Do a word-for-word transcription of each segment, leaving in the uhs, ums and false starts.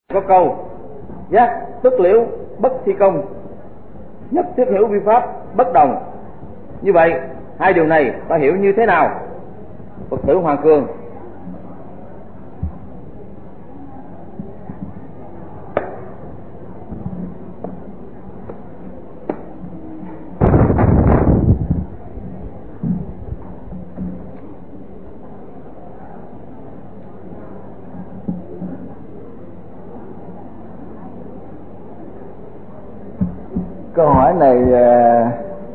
Có câu giác tức liễu bất thi công, nhất thiết hiểu vi pháp bất đồng. Như vậy hai điều này ta hiểu như thế nào? Phật tử Hoàng Cường. Câu hỏi này uh,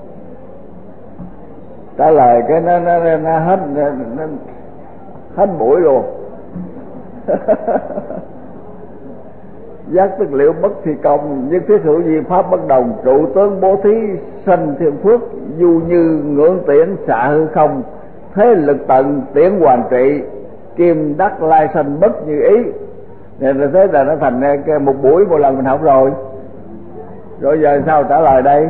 trả lời cái nó nó, nó hết nó, nó, hết buổi luôn. Giác tức liễu bất thi công, nhất thiết hữu vi pháp bất đồng, trụ tướng bố thí sanh thiên phước, du như ngưỡng tiễn xạ hư không, thế lực tận tiễn hoàn trị, kim đắc lai sanh bất như ý. Nên là thế là nó thành cái một buổi một lần mình học rồi. Rồi giờ sao trả lời đây?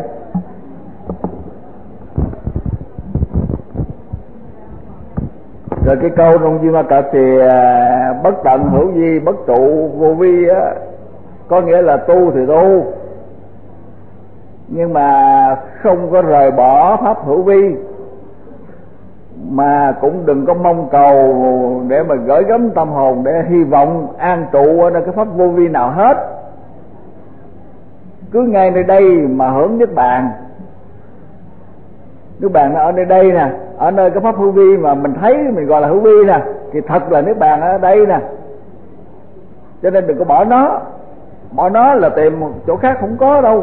Rồi cái câu trong Duy Ma Cật thì bất tận hữu vi bất trụ vô vi á, có nghĩa là tu thì tu, nhưng mà không có rời bỏ pháp hữu vi, mà cũng đừng có mong cầu để mà gửi gắm tâm hồn để hy vọng an trụ ở cái pháp vô vi nào hết. Cứ ngay nơi đây mà hưởng niết bàn. Niết bàn nó ở nơi đây nè, ở nơi cái pháp hữu vi mà mình thấy mình gọi là hữu vi nè, thì thật là niết bàn ở đây nè. Cho nên đừng có bỏ nó. Bỏ nó là tìm một chỗ khác không có đâu.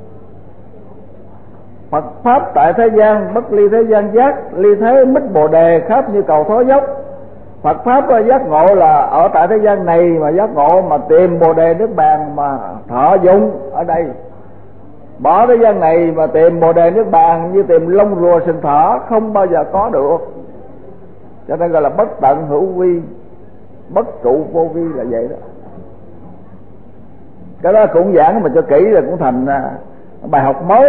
Phật pháp tại thế gian bất ly thế gian giác, ly thế mít bồ đề khắp như cầu thó dốc. Phật pháp giác ngộ là ở tại thế gian này mà giác ngộ, mà tìm bồ đề niết bàn mà thọ dụng ở đây. Bỏ thế gian này mà tìm bồ đề niết bàn như tìm lông rùa sừng thỏ không bao giờ có được. Cho nên gọi là bất tận hữu vi bất trụ vô vi là vậy đó. Cái đó cũng giảng mà cho kỹ là cũng thành bài học mới.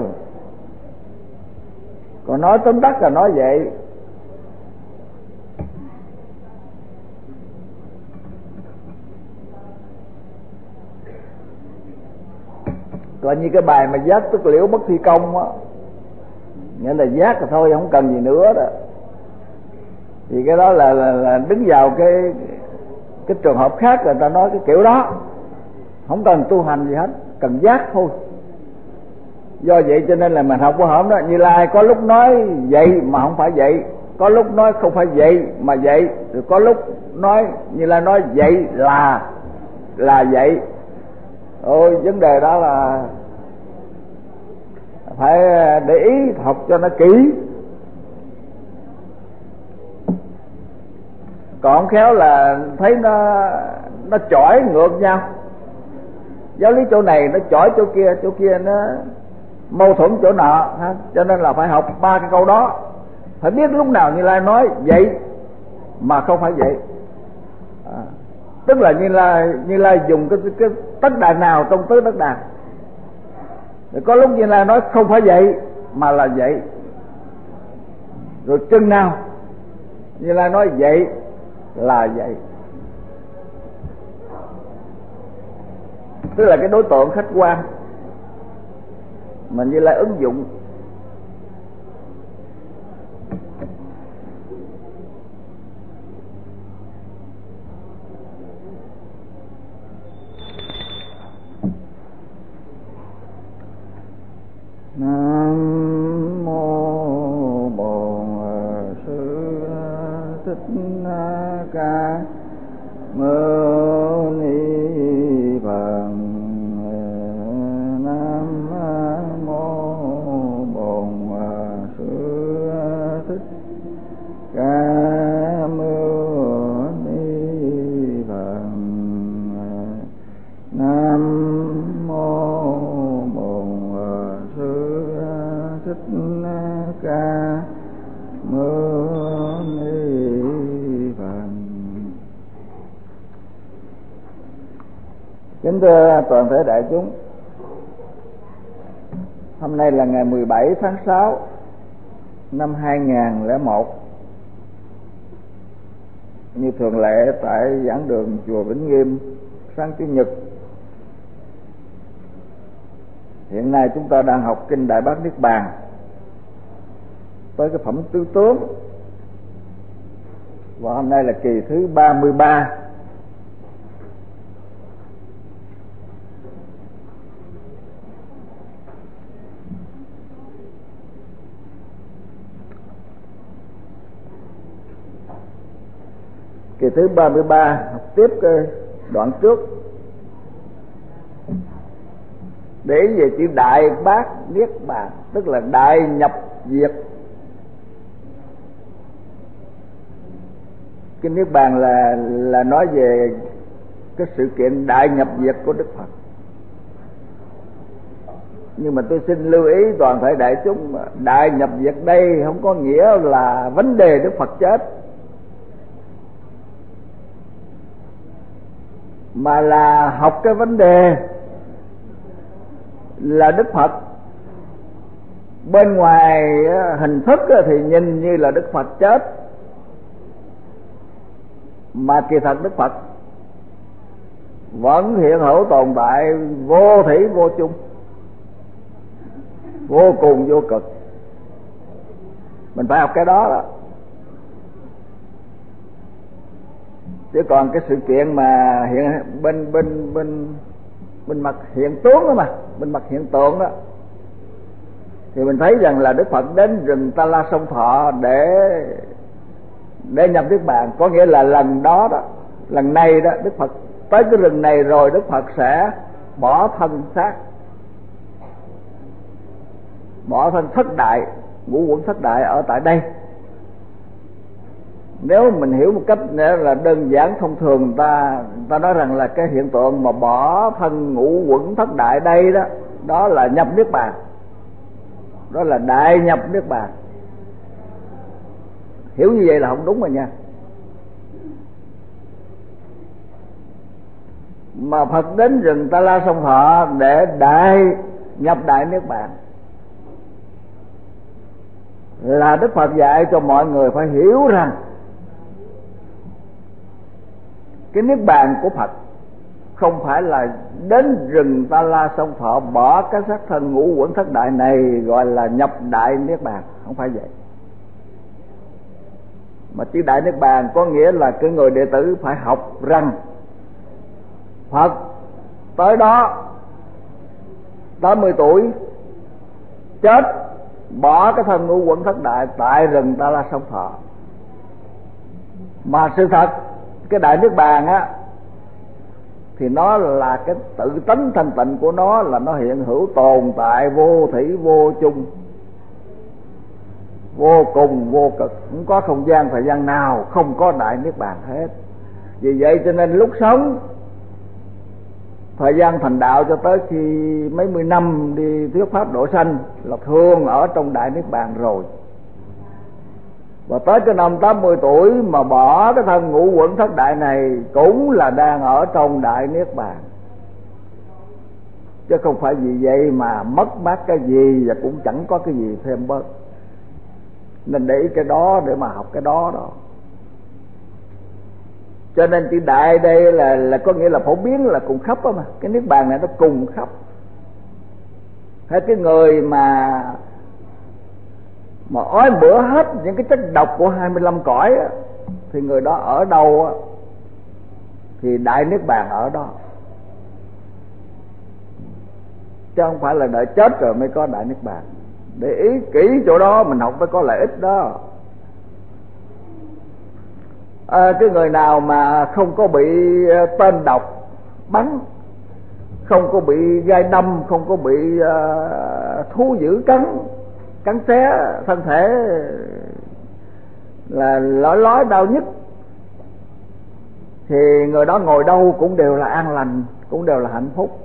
Còn nói tóm tắt là nói vậy. Còn như cái bài mà giác tức liễu bất thi công á, nghĩa là giác rồi thôi, không cần gì nữa đó. Thì cái đó là, là, là đứng vào cái cái trường hợp khác người ta nói cái kiểu đó, không cần tu hành gì hết, cần giác thôi. Do vậy cho nên là mình học của hổm đó, Như Lai có lúc nói vậy mà không phải vậy, có lúc nói không phải vậy mà vậy, rồi có lúc nói Như Lai nói vậy là là vậy. Ôi vấn đề đó là phải để ý học cho nó kỹ. Còn khéo là thấy nó nó chỏi ngược nhau, giáo lý chỗ này nó chỏi chỗ kia, chỗ kia nó mâu thuẫn chỗ nọ ha. Cho nên là phải học ba cái câu đó, phải biết lúc nào Như Lai nói vậy mà không phải vậy. À, tức là Như Lai Như Lai dùng cái cái tất đà nào trong tứ tất đà. Rồi có lúc Như Lai nói không phải vậy mà là vậy. Rồi chừng nào Như Lai nói vậy là vậy. Tức là cái đối tượng khách quan mà Như Lai ứng dụng. Nam mô Bổn Sư Thích Ca Mâu Ni Phật. Nam mô Bổn Sư Thích Ca Mâu Ni Phật. Nam mô Bổn Sư Thích Ca Mâu Ni Phật. Kính thưa toàn thể đại chúng, hôm nay là ngày mười bảy tháng sáu năm hai nghìn không trăm lẻ một. Như thường lệ tại giảng đường chùa Vĩnh Nghiêm sáng Chủ nhật. Hiện nay chúng ta đang học kinh Đại Bát Niết Bàn tới cái phẩm tứ tướng, và hôm nay là kỳ thứ ba mươi ba. Kỳ thứ ba mươi ba học tiếp cái đoạn trước, để về chữ Đại Bát Niết Bàn, tức là đại nhập diệt. Cái Niết Bàn là là nói về cái sự kiện đại nhập diệt của Đức Phật. Nhưng mà tôi xin lưu ý toàn thể đại chúng, đại nhập diệt đây không có nghĩa là vấn đề Đức Phật chết, mà là học cái vấn đề là Đức Phật bên ngoài hình thức thì nhìn như là Đức Phật chết, mà kỳ thật Đức Phật vẫn hiện hữu tồn tại, vô thủy vô chung, vô cùng vô cực. Mình phải học cái đó đó. Chứ còn cái sự kiện mà hiện bên bên bên bên mặt hiện tướng đó, mà bên mặt hiện tượng đó, thì mình thấy rằng là Đức Phật đến rừng Ta La Sông Thọ để để nhập Niết Bàn, có nghĩa là lần đó đó, lần này đó, Đức Phật tới cái rừng này rồi Đức Phật sẽ bỏ thân xác, bỏ thân thất đại, ngũ quẩn thất đại ở tại đây. Nếu mình hiểu một cách là đơn giản thông thường, ta ta nói rằng là cái hiện tượng mà bỏ thân ngũ quẩn thất đại đây đó, đó là nhập Niết Bàn, đó là đại nhập Niết Bàn. Hiểu như vậy là không đúng rồi nha. Mà Phật đến rừng Ta La Sông Thọ để đại nhập đại Niết Bàn, là Đức Phật dạy cho mọi người phải hiểu rằng cái Niết Bàn của Phật không phải là đến rừng Ta La Sông Thọ bỏ cái xác thân ngũ quẩn thất đại này gọi là nhập đại Niết Bàn, không phải vậy. Mà chữ đại Niết Bàn có nghĩa là cái người đệ tử phải học rằng Phật tới đó tám mươi tuổi chết, bỏ cái thân ngũ quẩn thất đại tại rừng Ta La Sông Thọ. Mà sự thật cái đại Niết Bàn á thì nó là cái tự tánh thanh tịnh của nó, là nó hiện hữu tồn tại vô thủy vô chung, vô cùng vô cực, không có không gian thời gian nào không có đại Niết Bàn hết. Vì vậy cho nên lúc sống, thời gian thành đạo cho tới khi mấy mươi năm đi thuyết pháp độ sanh là thường ở trong đại Niết Bàn rồi. Và tới cái năm tám mươi tuổi mà bỏ cái thân ngũ quẩn thất đại này cũng là đang ở trong đại Niết Bàn, chứ không phải vì vậy mà mất mát cái gì và cũng chẳng có cái gì thêm bớt. Nên để ý cái đó để mà học cái đó đó. Cho nên chữ đại đây là là có nghĩa là phổ biến, là cùng khắp đó mà. Cái Niết Bàn này nó cùng khắp. Hay cái người mà mà ói bữa hết những cái chất độc của hai mươi lăm cõi á, thì người đó ở đâu á, thì đại Niết Bàn ở đó, chứ không phải là đợi chết rồi mới có đại Niết Bàn. Để ý kỹ chỗ đó, mình học mới có lợi ích đó. À, cái người nào mà không có bị tên độc bắn, không có bị gai đâm, không có bị uh, thú dữ cắn cắn xé thân thể, là lói lói đau nhức, thì người đó ngồi đâu cũng đều là an lành, cũng đều là hạnh phúc.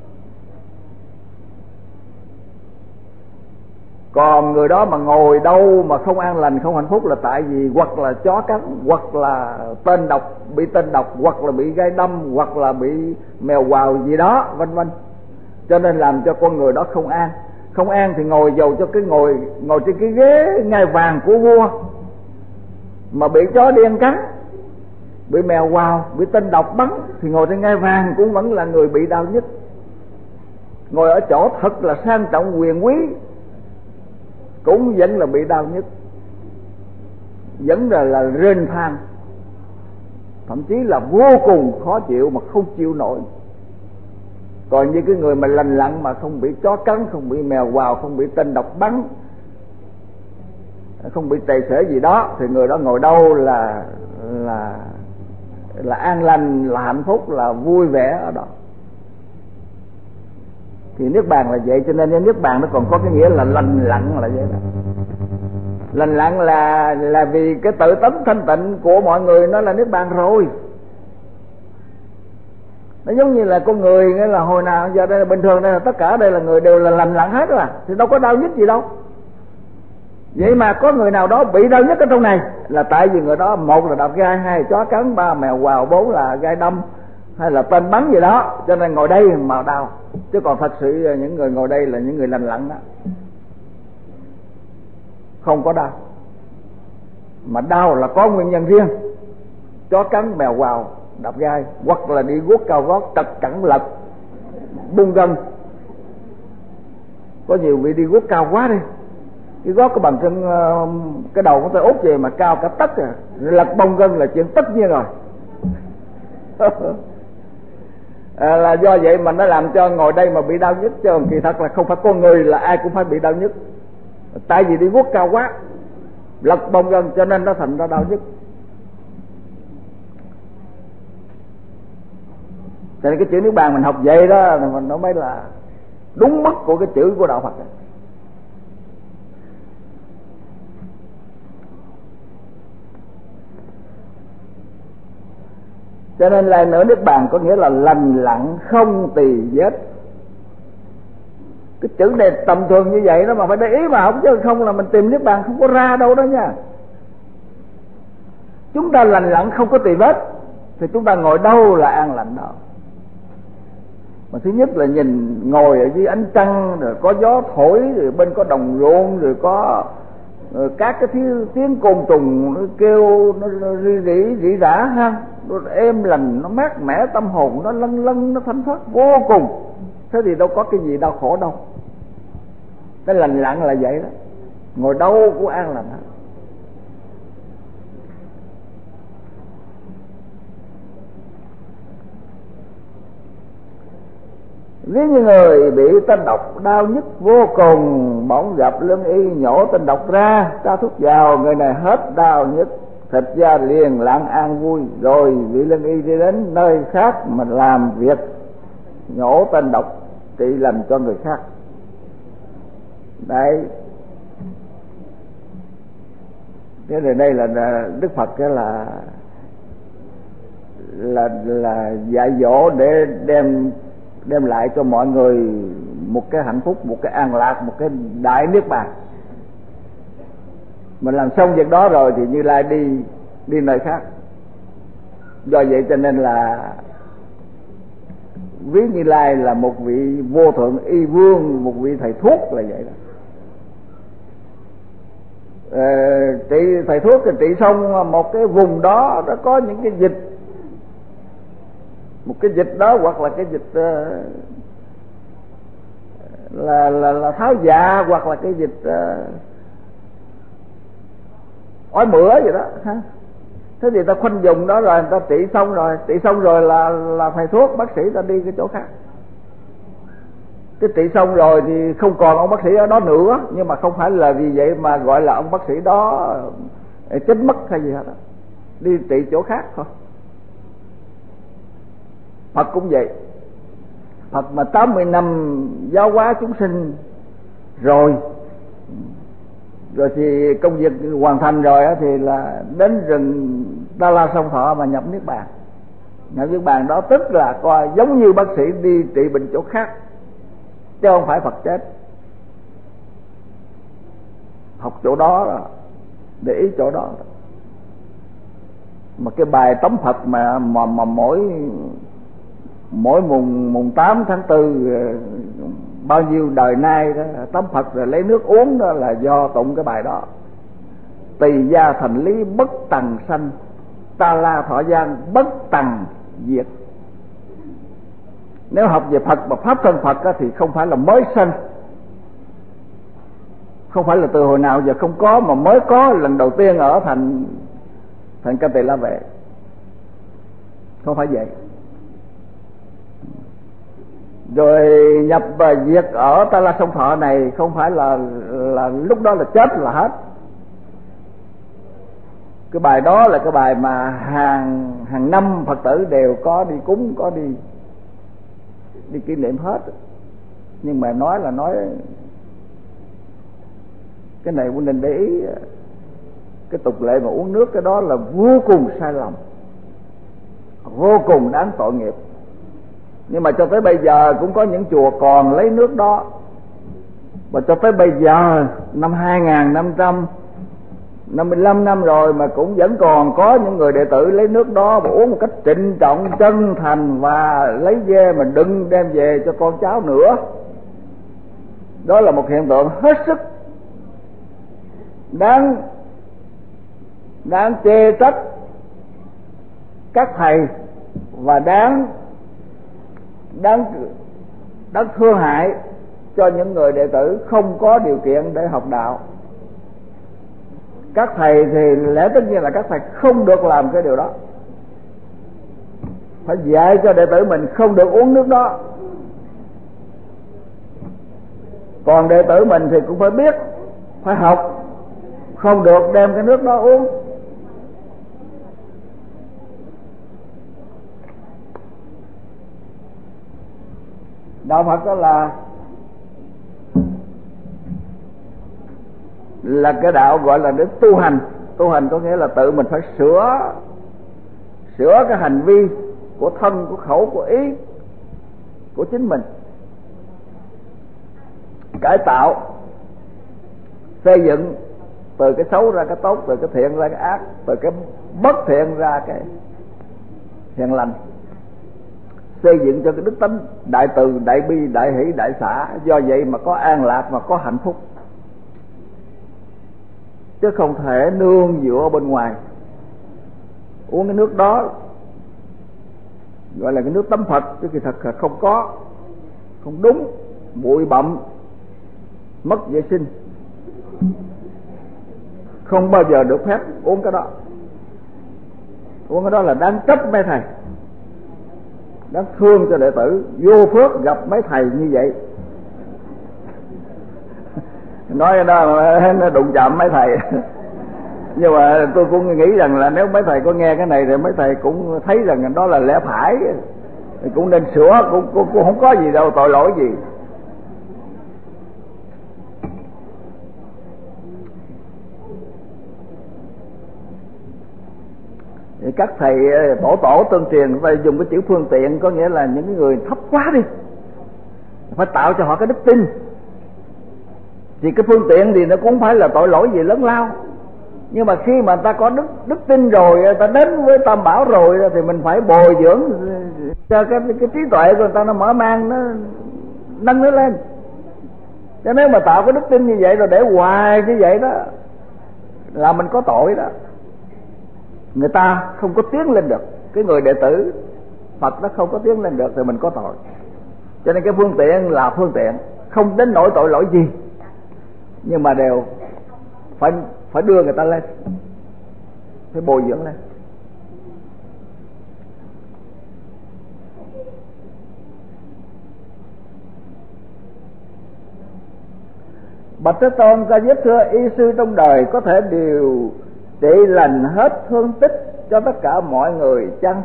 Còn người đó mà ngồi đâu mà không an lành, không hạnh phúc là tại vì hoặc là chó cắn, hoặc là tên độc, bị tên độc, hoặc là bị gai đâm, hoặc là bị mèo quào gì đó, vân vân. Cho nên làm cho con người đó không an. Không an thì ngồi dầu cho cái ngồi ngồi trên cái ghế ngai vàng của vua mà bị chó đen cắn, bị mèo quào, bị tên độc bắn, thì ngồi trên ngai vàng cũng vẫn là người bị đau nhất. Ngồi ở chỗ thật là sang trọng quyền quý cũng vẫn là bị đau nhất, vẫn là là rên than, thậm chí là vô cùng khó chịu mà không chịu nổi. Còn như cái người mà lành lặn mà không bị chó cắn, không bị mèo quào, không bị tên độc bắn, không bị tệ xế gì đó, thì người đó ngồi đâu là là là an lành, là hạnh phúc, là vui vẻ ở đó. Thì niết bàn là vậy, cho nên niết bàn nó còn có cái nghĩa là lành lặn là vậy đó. Lành lặn là là vì cái tự tánh thanh tịnh của mọi người nó là niết bàn rồi. Nó giống như là con người, nghĩa là hồi nào giờ đây là bình thường, đây là tất cả đây là người đều là lành lặn hết rồi, thì đâu có đau nhức gì đâu. Vậy mà có người nào đó bị đau nhức ở trong này là tại vì người đó, một là độc gai, hai là chó cắn, ba mèo quào, bốn là gai đâm, hay là tên bắn gì đó, cho nên ngồi đây mà đau. Chứ còn thật sự những người ngồi đây là những người lành lặn đó, không có đau. Mà đau là có nguyên nhân riêng, chó cắn, mèo quào, đập gai, hoặc là đi guốc cao gót, trật cẳng lật, bung gân. Có nhiều vị đi guốc cao quá đi, cái gót cái bằng chân, cái đầu của tôi út về mà cao cả tấc à, lật bông gân là chuyện tất nhiên rồi. À, là do vậy mà nó làm cho ngồi đây mà bị đau nhức, chứ còn kỳ thật là không phải con người là ai cũng phải bị đau nhức. Tại vì đi guốc cao quá, lật bông gân cho nên nó thành ra đau nhức. Cho nên cái chữ niết bàn mình học vậy đó, mình nó mới là đúng mức của cái chữ của đạo Phật đó. Cho nên là nữa niết bàn có nghĩa là lành lặn không tỳ vết. Cái chữ này tầm thường như vậy đó mà phải để ý mà học, chứ không là mình tìm niết bàn không có ra đâu đó nha. Chúng ta lành lặn không có tỳ vết thì chúng ta ngồi đâu là an lành đó. Mà thứ nhất là nhìn ngồi ở dưới ánh trăng, rồi có gió thổi, rồi bên có đồng ruộng, rồi có rồi các cái tiếng, tiếng côn trùng nó kêu, nó, nó rỉ rỉ rỉ rả ha, nó êm lành, nó mát mẻ, tâm hồn nó lân lân, nó thanh thoát vô cùng. Thế thì đâu có cái gì đau khổ đâu. Cái lành lặn là vậy đó, ngồi đâu cũng an lành hết. Ví như người bị tên độc đau nhức vô cùng, bỗng gặp lương y nhổ tên độc ra, tra thuốc vào, người này hết đau nhức, thịt da liền lặng an vui. Rồi vị lương y đi đến nơi khác mà làm việc nhổ tên độc trị lành cho người khác. Đấy, thế thì đây là Đức Phật cái là là là dạy dỗ để đem đem lại cho mọi người một cái hạnh phúc, một cái an lạc, một cái đại niết bàn. Mình làm xong việc đó rồi thì Như Lai đi đi nơi khác. Do vậy cho nên là ví Như Lai là một vị vô thượng y vương, một vị thầy thuốc là vậy đó. Ờ, trị thầy thuốc thì trị xong một cái vùng đó nó có những cái dịch, một cái dịch đó, hoặc là cái dịch uh, là, là là tháo dạ, hoặc là cái dịch uh, ói mửa gì đó ha. Thế thì ta khoanh dùng đó rồi, người ta trị xong rồi, trị xong rồi là là thầy thuốc bác sĩ ta đi cái chỗ khác. Cái trị xong rồi thì không còn ông bác sĩ ở đó nữa, nhưng mà không phải là vì vậy mà gọi là ông bác sĩ đó chết mất hay gì hết đó. Đi trị chỗ khác thôi. Phật cũng vậy. Phật mà tám mươi năm giáo hóa chúng sinh rồi, rồi thì công việc hoàn thành rồi thì là đến rừng Đa La Sông Thọ mà nhập niết bàn. Nhập niết bàn đó tức là coi giống như bác sĩ đi trị bệnh chỗ khác, chứ không phải Phật chết. Học chỗ đó, để ý chỗ đó. Mà cái bài tống Phật mà mà, mà mỗi mỗi mùng mùng tám tháng tư bao nhiêu đời nay đó, tống Phật rồi lấy nước uống đó là do tụng cái bài đó. Tỳ gia thành lý bất tần sanh, ta la thọ gian bất tằng diệt. Nếu học về Phật và pháp thân Phật á, thì không phải là mới sanh, không phải là từ hồi nào giờ không có, mà mới có lần đầu tiên ở thành thành Ca Tỳ La Vệ, không phải vậy. Rồi nhập và diệt ở Ta La Sông Thọ này không phải là là lúc đó là chết là hết. Cái bài đó là cái bài mà hàng hàng năm Phật tử đều có đi cúng, có đi đi kỷ niệm hết. Nhưng mà nói là nói cái này cũng nên để ý, cái tục lệ mà uống nước cái đó là vô cùng sai lầm, vô cùng đáng tội nghiệp. Nhưng mà cho tới bây giờ cũng có những chùa còn lấy nước đó, và cho tới bây giờ năm hai nghìn năm trăm năm mươi lăm năm rồi mà cũng vẫn còn có những người đệ tử lấy nước đó và uống một cách trịnh trọng, chân thành, và lấy ve mà đừng đem về cho con cháu nữa. Đó là một hiện tượng hết sức đáng đáng chê trách các thầy, và đáng đáng đáng thương hại cho những người đệ tử không có điều kiện để học đạo. Các thầy thì lẽ tất nhiên là các thầy không được làm cái điều đó, phải dạy cho đệ tử mình không được uống nước đó. Còn đệ tử mình thì cũng phải biết, phải học, không được đem cái nước đó uống. Đạo Phật đó là là cái đạo gọi là để tu hành. Tu hành có nghĩa là tự mình phải sửa sửa cái hành vi của thân, của khẩu, của ý của chính mình, cải tạo, xây dựng từ cái xấu ra cái tốt, từ cái thiện ra cái ác, từ cái bất thiện ra cái thiện lành, xây dựng cho cái đức tánh đại từ, đại bi, đại hỷ, đại xả. Do vậy mà có an lạc và có hạnh phúc, chứ không thể nương dựa bên ngoài. Uống cái nước đó gọi là cái nước tắm Phật, chứ kỳ thật là không có, không đúng, bụi bặm, mất vệ sinh, không bao giờ được phép uống cái đó. Uống cái đó là đáng trách mấy thầy, đáng thương cho đệ tử vô phước gặp mấy thầy như vậy. Nói cái đó nó đụng chạm mấy thầy. Nhưng mà tôi cũng nghĩ rằng là nếu mấy thầy có nghe cái này thì mấy thầy cũng thấy rằng đó là lẽ phải, thì cũng nên sửa, cũng, cũng, cũng không có gì đâu, tội lỗi gì. Thì các thầy tổ tổ tương truyền phải dùng cái chữ phương tiện, có nghĩa là những người thấp quá đi, phải tạo cho họ cái đức tin. Thì cái phương tiện thì nó cũng phải là tội lỗi gì lớn lao, nhưng mà khi mà người ta có đức đức tin rồi, người ta đến với Tam Bảo rồi, thì mình phải bồi dưỡng cho cái cái trí tuệ của người ta nó mở mang, nó nâng nó lên. Cho nếu mà tạo cái đức tin như vậy rồi để hoài như vậy đó là mình có tội đó, người ta không có tiến lên được, cái người đệ tử Phật nó không có tiến lên được thì mình có tội. Cho nên cái phương tiện là phương tiện, không đến nỗi tội lỗi gì, nhưng mà đều phải phải đưa người ta lên, phải bồi dưỡng lên. Bạch Thế Tôn ca diếp thưa: y sư trong đời có thể điều trị lành hết thương tích cho tất cả mọi người chăng?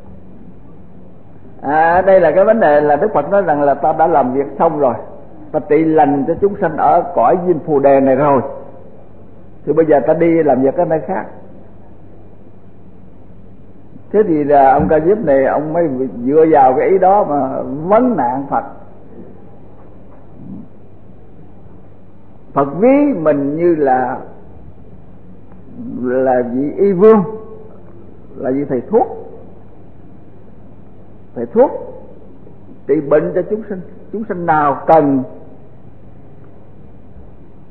À, đây là cái vấn đề là Đức Phật nói rằng là ta đã làm việc xong rồi, ta trị lành cho chúng sanh ở cõi Diêm Phù Đề này rồi, thì bây giờ ta đi làm việc ở nơi khác. Thế thì là ông Ca Diếp này ông mới dựa vào cái ý đó mà vấn nạn Phật. Phật ví mình như là là vị y vương, là vị thầy thuốc, thầy thuốc trị bệnh cho chúng sinh. Chúng sinh nào cần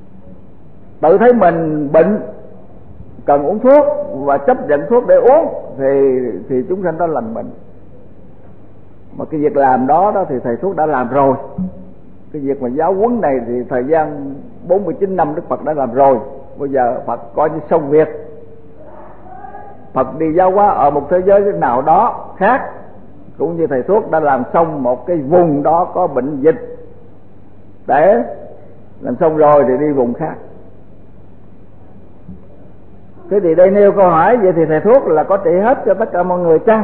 tự thấy mình bệnh, cần uống thuốc và chấp nhận thuốc để uống, thì thì chúng sanh đó lành bệnh. Mà cái việc làm đó đó thì thầy thuốc đã làm rồi. Cái việc mà giáo huấn này thì thời gian bốn mươi chín năm Đức Phật đã làm rồi. Bây giờ Phật coi như xong việc. Phật đi giáo hóa ở một thế giới nào đó khác, cũng như thầy thuốc đã làm xong một cái vùng đó có bệnh dịch, để làm xong rồi thì đi vùng khác. Thế thì đây nêu câu hỏi, vậy thì thầy thuốc là có trị hết cho tất cả mọi người chăng?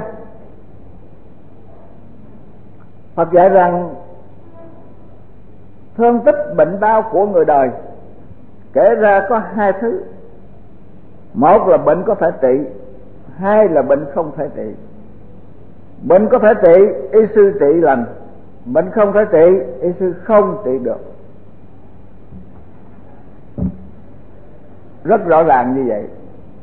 Phật dạy rằng thương tích bệnh đau của người đời kể ra có hai thứ. Một là bệnh có thể trị, hai là bệnh không thể trị. Bệnh có thể trị, y sư trị lành. Bệnh không thể trị, y sư không trị được. Rất rõ ràng như vậy.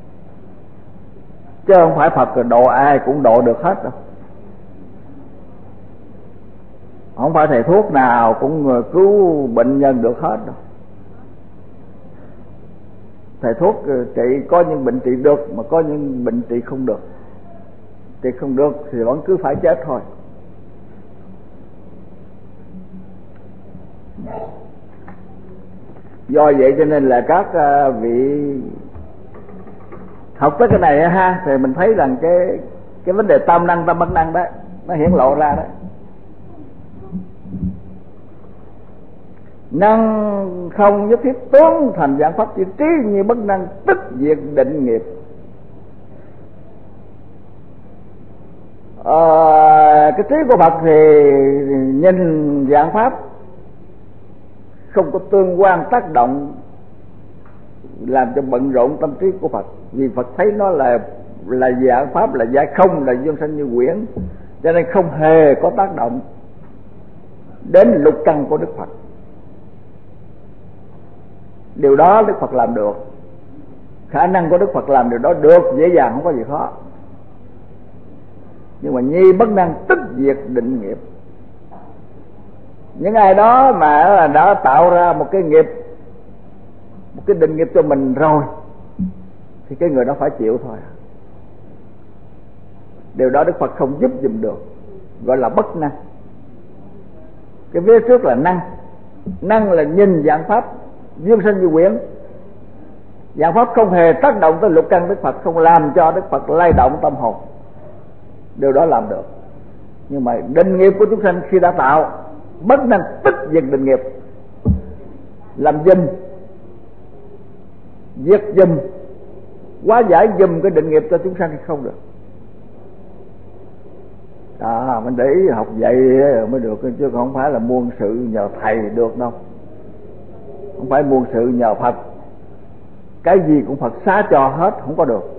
Chứ không phải Phật độ ai cũng độ được hết đâu. Không phải thầy thuốc nào cũng cứu bệnh nhân được hết đâu. Thầy thuốc trị có những bệnh trị được, mà có những bệnh trị không được. Trị không được thì vẫn cứ phải chết thôi. Do vậy cho nên là các vị học tới cái này ha, thì mình thấy rằng cái cái vấn đề tam năng tam bất năng đó nó hiển lộ ra đó. Năng không nhất thiết tướng thành dạng pháp chỉ trí, như bất năng tức diệt định nghiệp. À, cái trí của Phật thì nhìn dạng pháp không có tương quan tác động làm cho bận rộn tâm trí của Phật, vì Phật thấy nó là là dạng pháp, là giải không, là dương sanh như quyển, cho nên không hề có tác động đến lục căn của Đức Phật. Điều đó Đức Phật làm được. Khả năng của Đức Phật làm điều đó được, dễ dàng, không có gì khó. Nhưng mà nhi bất năng tức diệt định nghiệp. Những ai đó mà đã tạo ra một cái nghiệp, một cái định nghiệp cho mình rồi, thì cái người đó phải chịu thôi. Điều đó Đức Phật không giúp giùm được, gọi là bất năng. Cái vế trước là năng. Năng là nhìn dạng pháp dương sanh như quyển. Dạng pháp không hề tác động tới lục căn Đức Phật, không làm cho Đức Phật lay động tâm hồn. Điều đó làm được. Nhưng mà định nghiệp của chúng sanh khi đã tạo, bất năng tức diệt định nghiệp, làm dùm, diệt dùm, hóa giải dùm cái định nghiệp cho chúng sanh thì không được. À, mình để ý học vậy mới được, chứ không phải là muôn sự nhờ thầy được đâu. Không phải muôn sự nhờ Phật, cái gì cũng Phật xá cho hết, không có được.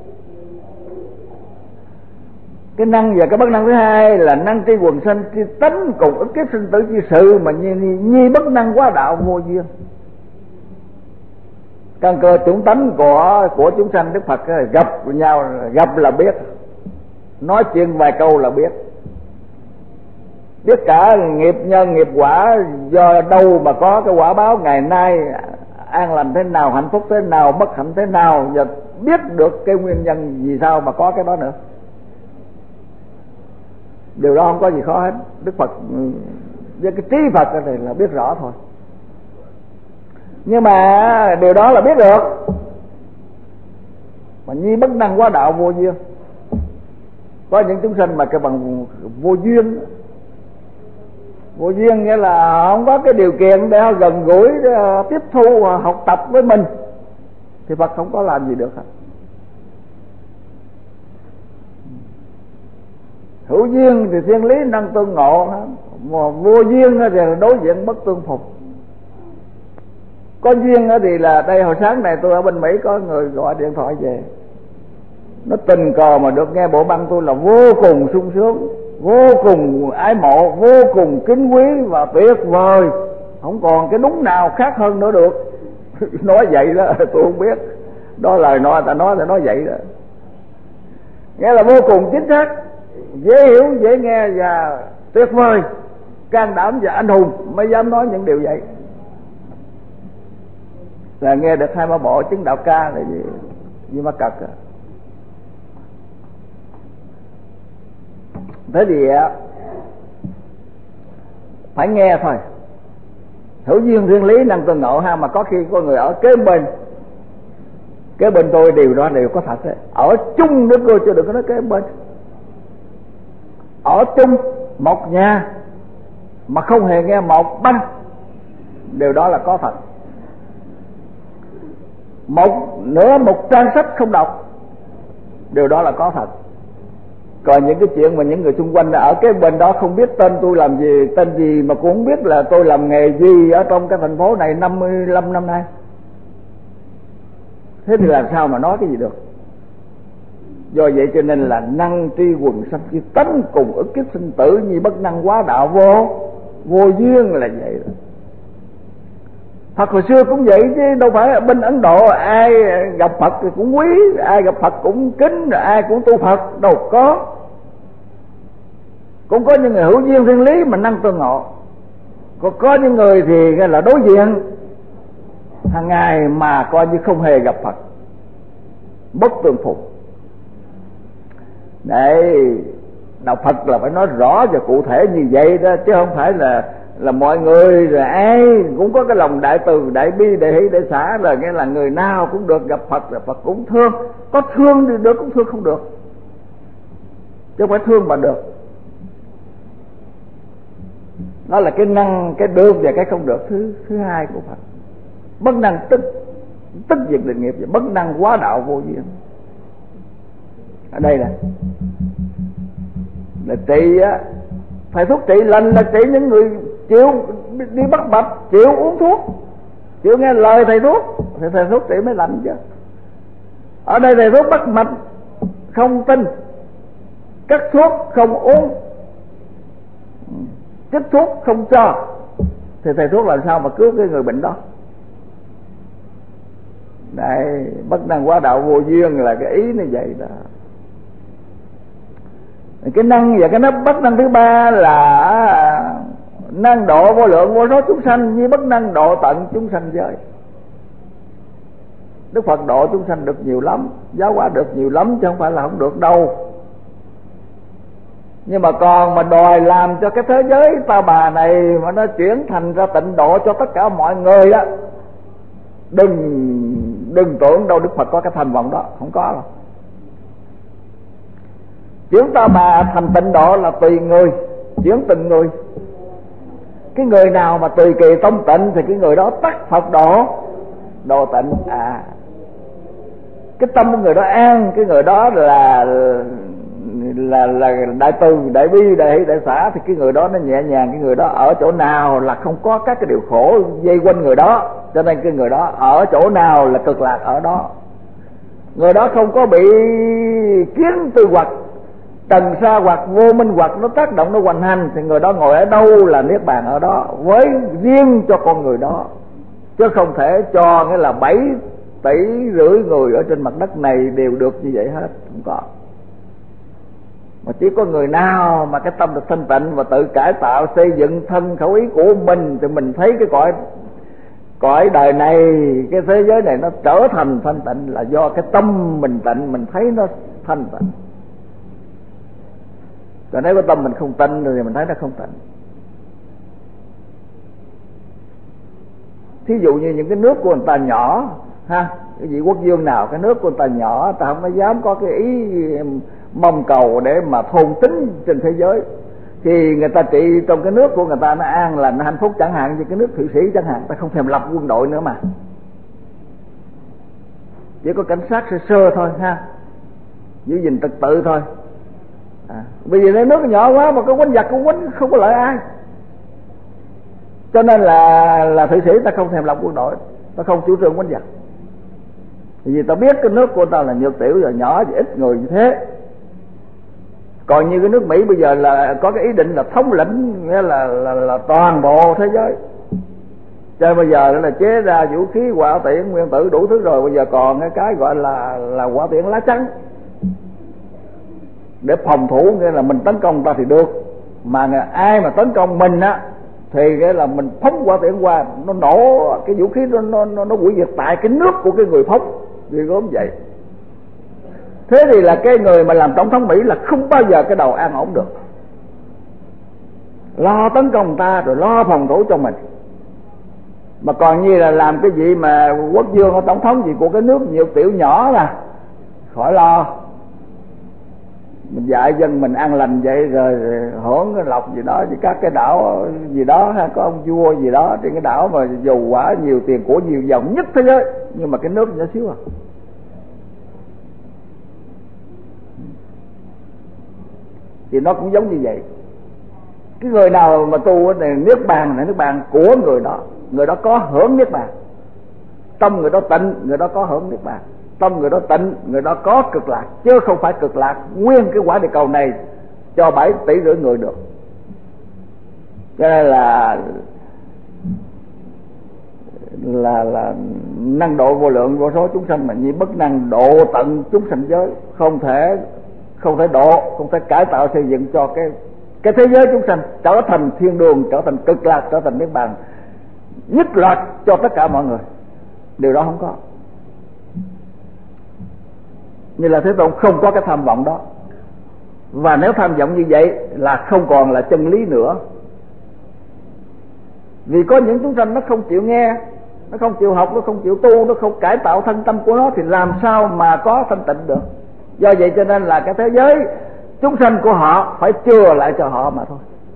Cái năng và cái bất năng thứ hai là năng tri quần sanh, tri tánh cùng ứng kiếp sinh tử chi sự, mà nhi, nhi, nhi bất năng quá đạo vô duyên. Căn cơ chủng tánh của của chúng sanh Đức Phật gặp nhau, gặp là biết, nói chuyện vài câu là biết, biết cả nghiệp nhân nghiệp quả, do đâu mà có cái quả báo ngày nay an lành thế nào, hạnh phúc thế nào, bất hạnh thế nào, và biết được cái nguyên nhân vì sao mà có cái đó nữa. Điều đó không có gì khó hết. Đức Phật với cái trí Phật này là biết rõ thôi. Nhưng mà điều đó là biết được, mà nhi bất năng quá đạo vô duyên. Có những chúng sanh mà cái bằng vô duyên. Vô duyên nghĩa là không có cái điều kiện để họ gần gũi, để tiếp thu, học tập với mình, thì Phật không có làm gì được hết. Hữu duyên thì thiên lý năng tương ngộ, mà vô duyên thì đối diện bất tương phục. Có duyên thì là đây, hồi sáng này tôi ở bên Mỹ có người gọi điện thoại về, nó tình cờ mà được nghe bộ băng tôi là vô cùng sung sướng, vô cùng ái mộ, vô cùng kính quý và tuyệt vời, không còn cái đúng nào khác hơn nữa được. Nói vậy đó, tôi không biết, đó lời nói ta nói, ta nói vậy đó, nghĩa là vô cùng chính xác, dễ hiểu, dễ nghe và tuyệt vời, can đảm và anh hùng mới dám nói những điều vậy. Là nghe được hai ba bộ chứng đạo ca là gì, gì mà cật à. Thế thì phải nghe thôi. Hữu duyên thiên lý năng tương ngộ ha, mà có khi có người ở kế bên kế bên tôi, điều đó đều có thật đấy. Ở chung nữa cô, chứ đừng có nói kế bên. Ở chung một nhà mà không hề nghe một băng, điều đó là có thật. Một nửa một trang sách không đọc, điều đó là có thật. Còn những cái chuyện mà những người xung quanh ở cái bên đó không biết tên tôi làm gì, tên gì, mà cũng không biết là tôi làm nghề gì ở trong cái thành phố này năm mươi lăm năm nay, thế thì làm sao mà nói cái gì được. Do vậy cho nên là năng tri quần sanh chi tánh cùng ức kiếp sinh tử, như bất năng quá đạo vô vô duyên là vậy đó. Phật hồi xưa cũng vậy chứ đâu phải ở bên Ấn Độ ai gặp Phật thì cũng quý, ai gặp Phật cũng kính, ai cũng tu Phật, đâu có. Cũng có những người hữu duyên thiên lý mà năng tương ngộ, còn có những người thì là đối diện hàng ngày mà coi như không hề gặp Phật, bất tương phục. Đấy, đạo Phật là phải nói rõ và cụ thể như vậy đó, chứ không phải là là mọi người rồi ai cũng có cái lòng đại từ, đại bi, đại hỷ, đại xả, là nghĩa là người nào cũng được gặp Phật là Phật cũng thương. Có thương thì được, cũng thương không được, chứ không phải thương mà được. Đó là cái năng, cái được và cái không được thứ thứ hai của Phật. Bất năng tức tức diệt định nghiệp, và bất năng quá đạo vô duyên. Ở đây là là trị á, thầy thuốc trị lành là trị những người chịu đi bắt mạch, chịu uống thuốc, chịu nghe lời thầy thuốc thì thầy thuốc trị mới lành chứ. Ở đây thầy thuốc bắt mạch không tin, cắt thuốc không uống, chích thuốc không cho, thì thầy thuốc làm sao mà cứu cái người bệnh đó. Đấy, bất năng quá đạo vô duyên là cái ý như vậy đó. Cái năng và cái nắp bất năng thứ ba là năng độ vô lượng vô số chúng sanh, như bất năng độ tận chúng sanh giới. Đức Phật độ chúng sanh được nhiều lắm, giáo hóa được nhiều lắm, chứ không phải là không được đâu. Nhưng mà còn mà đòi làm cho cái thế giới ta bà này mà nó chuyển thành ra tịnh độ cho tất cả mọi người á, đừng đừng tưởng đâu Đức Phật có cái thành vọng đó, không có đâu. Chuyển ta bà thành tịnh độ là tùy người, chuyển từng người. Cái người nào mà tùy kỳ tâm tịnh thì cái người đó tắc Phật độ độ tịnh. À, cái tâm của người đó an, cái người đó là là là đại từ, đại bi, đại hỷ, đại xả, thì cái người đó nó nhẹ nhàng. Cái người đó ở chỗ nào là không có các cái điều khổ dây quanh người đó, cho nên cái người đó ở chỗ nào là cực lạc ở đó. Người đó không có bị kiến tư hoặc trần sa hoặc vô minh hoặc nó tác động, nó hoành hành, thì người đó ngồi ở đâu là niết bàn ở đó, với riêng cho con người đó, chứ không thể cho nghĩa là bảy tỷ rưỡi người ở trên mặt đất này đều được như vậy hết, không có. Mà chỉ có người nào mà cái tâm được thanh tịnh và tự cải tạo xây dựng thân khẩu ý của mình, thì mình thấy cái cõi cõi đời này, cái thế giới này nó trở thành thanh tịnh là do cái tâm mình tịnh, mình thấy nó thanh tịnh. Còn nếu cái tâm mình không tịnh thì mình thấy nó không tịnh. Thí dụ như những cái nước của người ta nhỏ ha, cái vị quốc vương nào cái nước của người ta nhỏ, ta không có dám có cái ý mong cầu để mà thôn tính trên thế giới, thì người ta trị trong cái nước của người ta nó an lành, nó hạnh phúc. Chẳng hạn như cái nước Thụy Sĩ chẳng hạn, ta không thèm lập quân đội nữa mà, chỉ có cảnh sát sơ sơ thôi ha, giữ gìn trật tự thôi. À, bởi vì nước nhỏ quá mà có quánh giặc cũng quánh không có lợi ai, cho nên là là Thụy Sĩ ta không thèm lập quân đội, ta không chủ trương quánh giặc, vì ta biết cái nước của ta là nhược tiểu và nhỏ và ít người như thế. Còn như cái nước Mỹ bây giờ là có cái ý định là thống lĩnh, nghĩa là là, là toàn bộ thế giới. Cho bây giờ là chế ra vũ khí hỏa tiễn nguyên tử đủ thứ rồi, bây giờ còn cái cái gọi là là hỏa tiễn lá chắn để phòng thủ, nghĩa là mình tấn công ta thì được, mà ai mà tấn công mình á thì nghĩa là mình phóng hỏa tiễn qua, nó nổ cái vũ khí, nó nó nó, nó hủy diệt tại cái nước của cái người phóng, vì gớm vậy. Thế thì là cái người mà làm tổng thống Mỹ là không bao giờ cái đầu an ổn được, lo tấn công ta rồi lo phòng thủ cho mình. Mà còn như là làm cái gì mà quốc vương hay tổng thống gì của cái nước nhiều tiểu nhỏ là khỏi lo, mình dạy dân mình ăn lành vậy rồi, rồi hưởng cái lộc gì đó, chứ các cái đảo gì đó hay có ông vua gì đó trên cái đảo mà dù quả nhiều tiền của nhiều dòng nhất thế giới, nhưng mà cái nước nhỏ xíu à. Thì nó cũng giống như vậy. Cái người nào mà tu này niết bàn này, niết bàn của người đó, người đó có hưởng niết bàn. Tâm người đó tịnh, người đó có hưởng niết bàn. Tâm người đó tịnh, người đó có cực lạc, chứ không phải cực lạc nguyên cái quả địa cầu này cho bảy tỷ rưỡi người được. Cho nên là là là năng độ vô lượng vô số chúng sanh, mà như bất năng độ tận chúng sanh giới, không thể không thể độ, không thể cải tạo xây dựng cho cái cái thế giới chúng sanh trở thành thiên đường, trở thành cực lạc, trở thành niết bàn nhất loạt cho tất cả mọi người. Điều đó không có. Như là Thế Tôn không có cái tham vọng đó. Và nếu tham vọng như vậy là không còn là chân lý nữa. Vì có những chúng sanh nó không chịu nghe, nó không chịu học, nó không chịu tu, nó không cải tạo thân tâm của nó, thì làm sao mà có thanh tịnh được. Do vậy cho nên là cái thế giới chúng sanh của họ phải chừa lại cho họ mà thôi.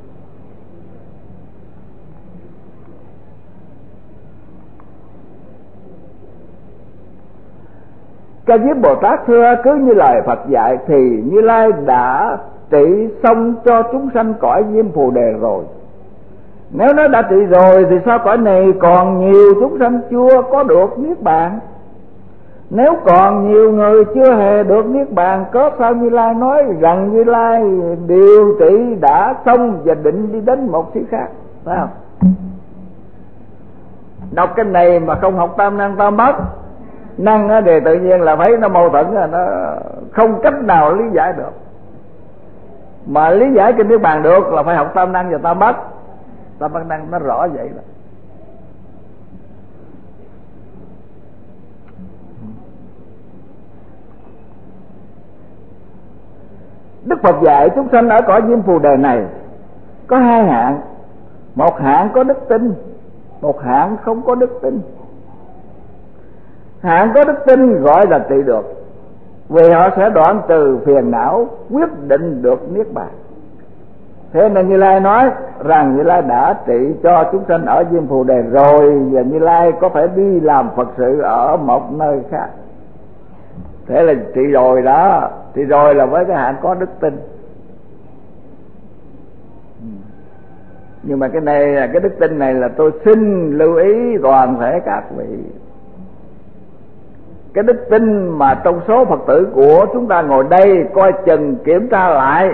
Ca Diếp Bồ Tát thưa, cứ như lời Phật dạy thì Như Lai đã trị xong cho chúng sanh cõi Diêm Phù Đề rồi. Nếu nó đã trị rồi thì sao cõi này còn nhiều chúng sanh chưa có được niết bàn? Nếu còn nhiều người chưa hề được niết bàn, có sao Như Lai nói rằng Như Lai điều trị đã xong và định đi đến một xứ khác, phải không? Đọc cái này mà không học tam năng tam bất năng thì tự nhiên là thấy nó mâu thuẫn, nó không cách nào lý giải được. Mà lý giải kinh niết bàn được là phải học tam năng và tam bất. Tam bất năng nó rõ vậy đó. Đức Phật dạy chúng sanh ở cõi Diêm Phù Đề này có hai hạng. Một hạng có đức tin, một hạng không có đức tin. Hạng có đức tin gọi là trị được, vì họ sẽ đoạn trừ phiền não, quyết định được niết bàn. Thế nên Như Lai nói rằng Như Lai đã trị cho chúng sanh ở Diêm Phù Đề rồi, và Như Lai có thể đi làm Phật sự ở một nơi khác. Thế là trị rồi đó. Trị rồi là với cái hạng có đức tin. Nhưng mà cái này là cái đức tin này là tôi xin lưu ý toàn thể các vị. Cái đức tin mà trong số Phật tử của chúng ta ngồi đây coi chừng kiểm tra lại,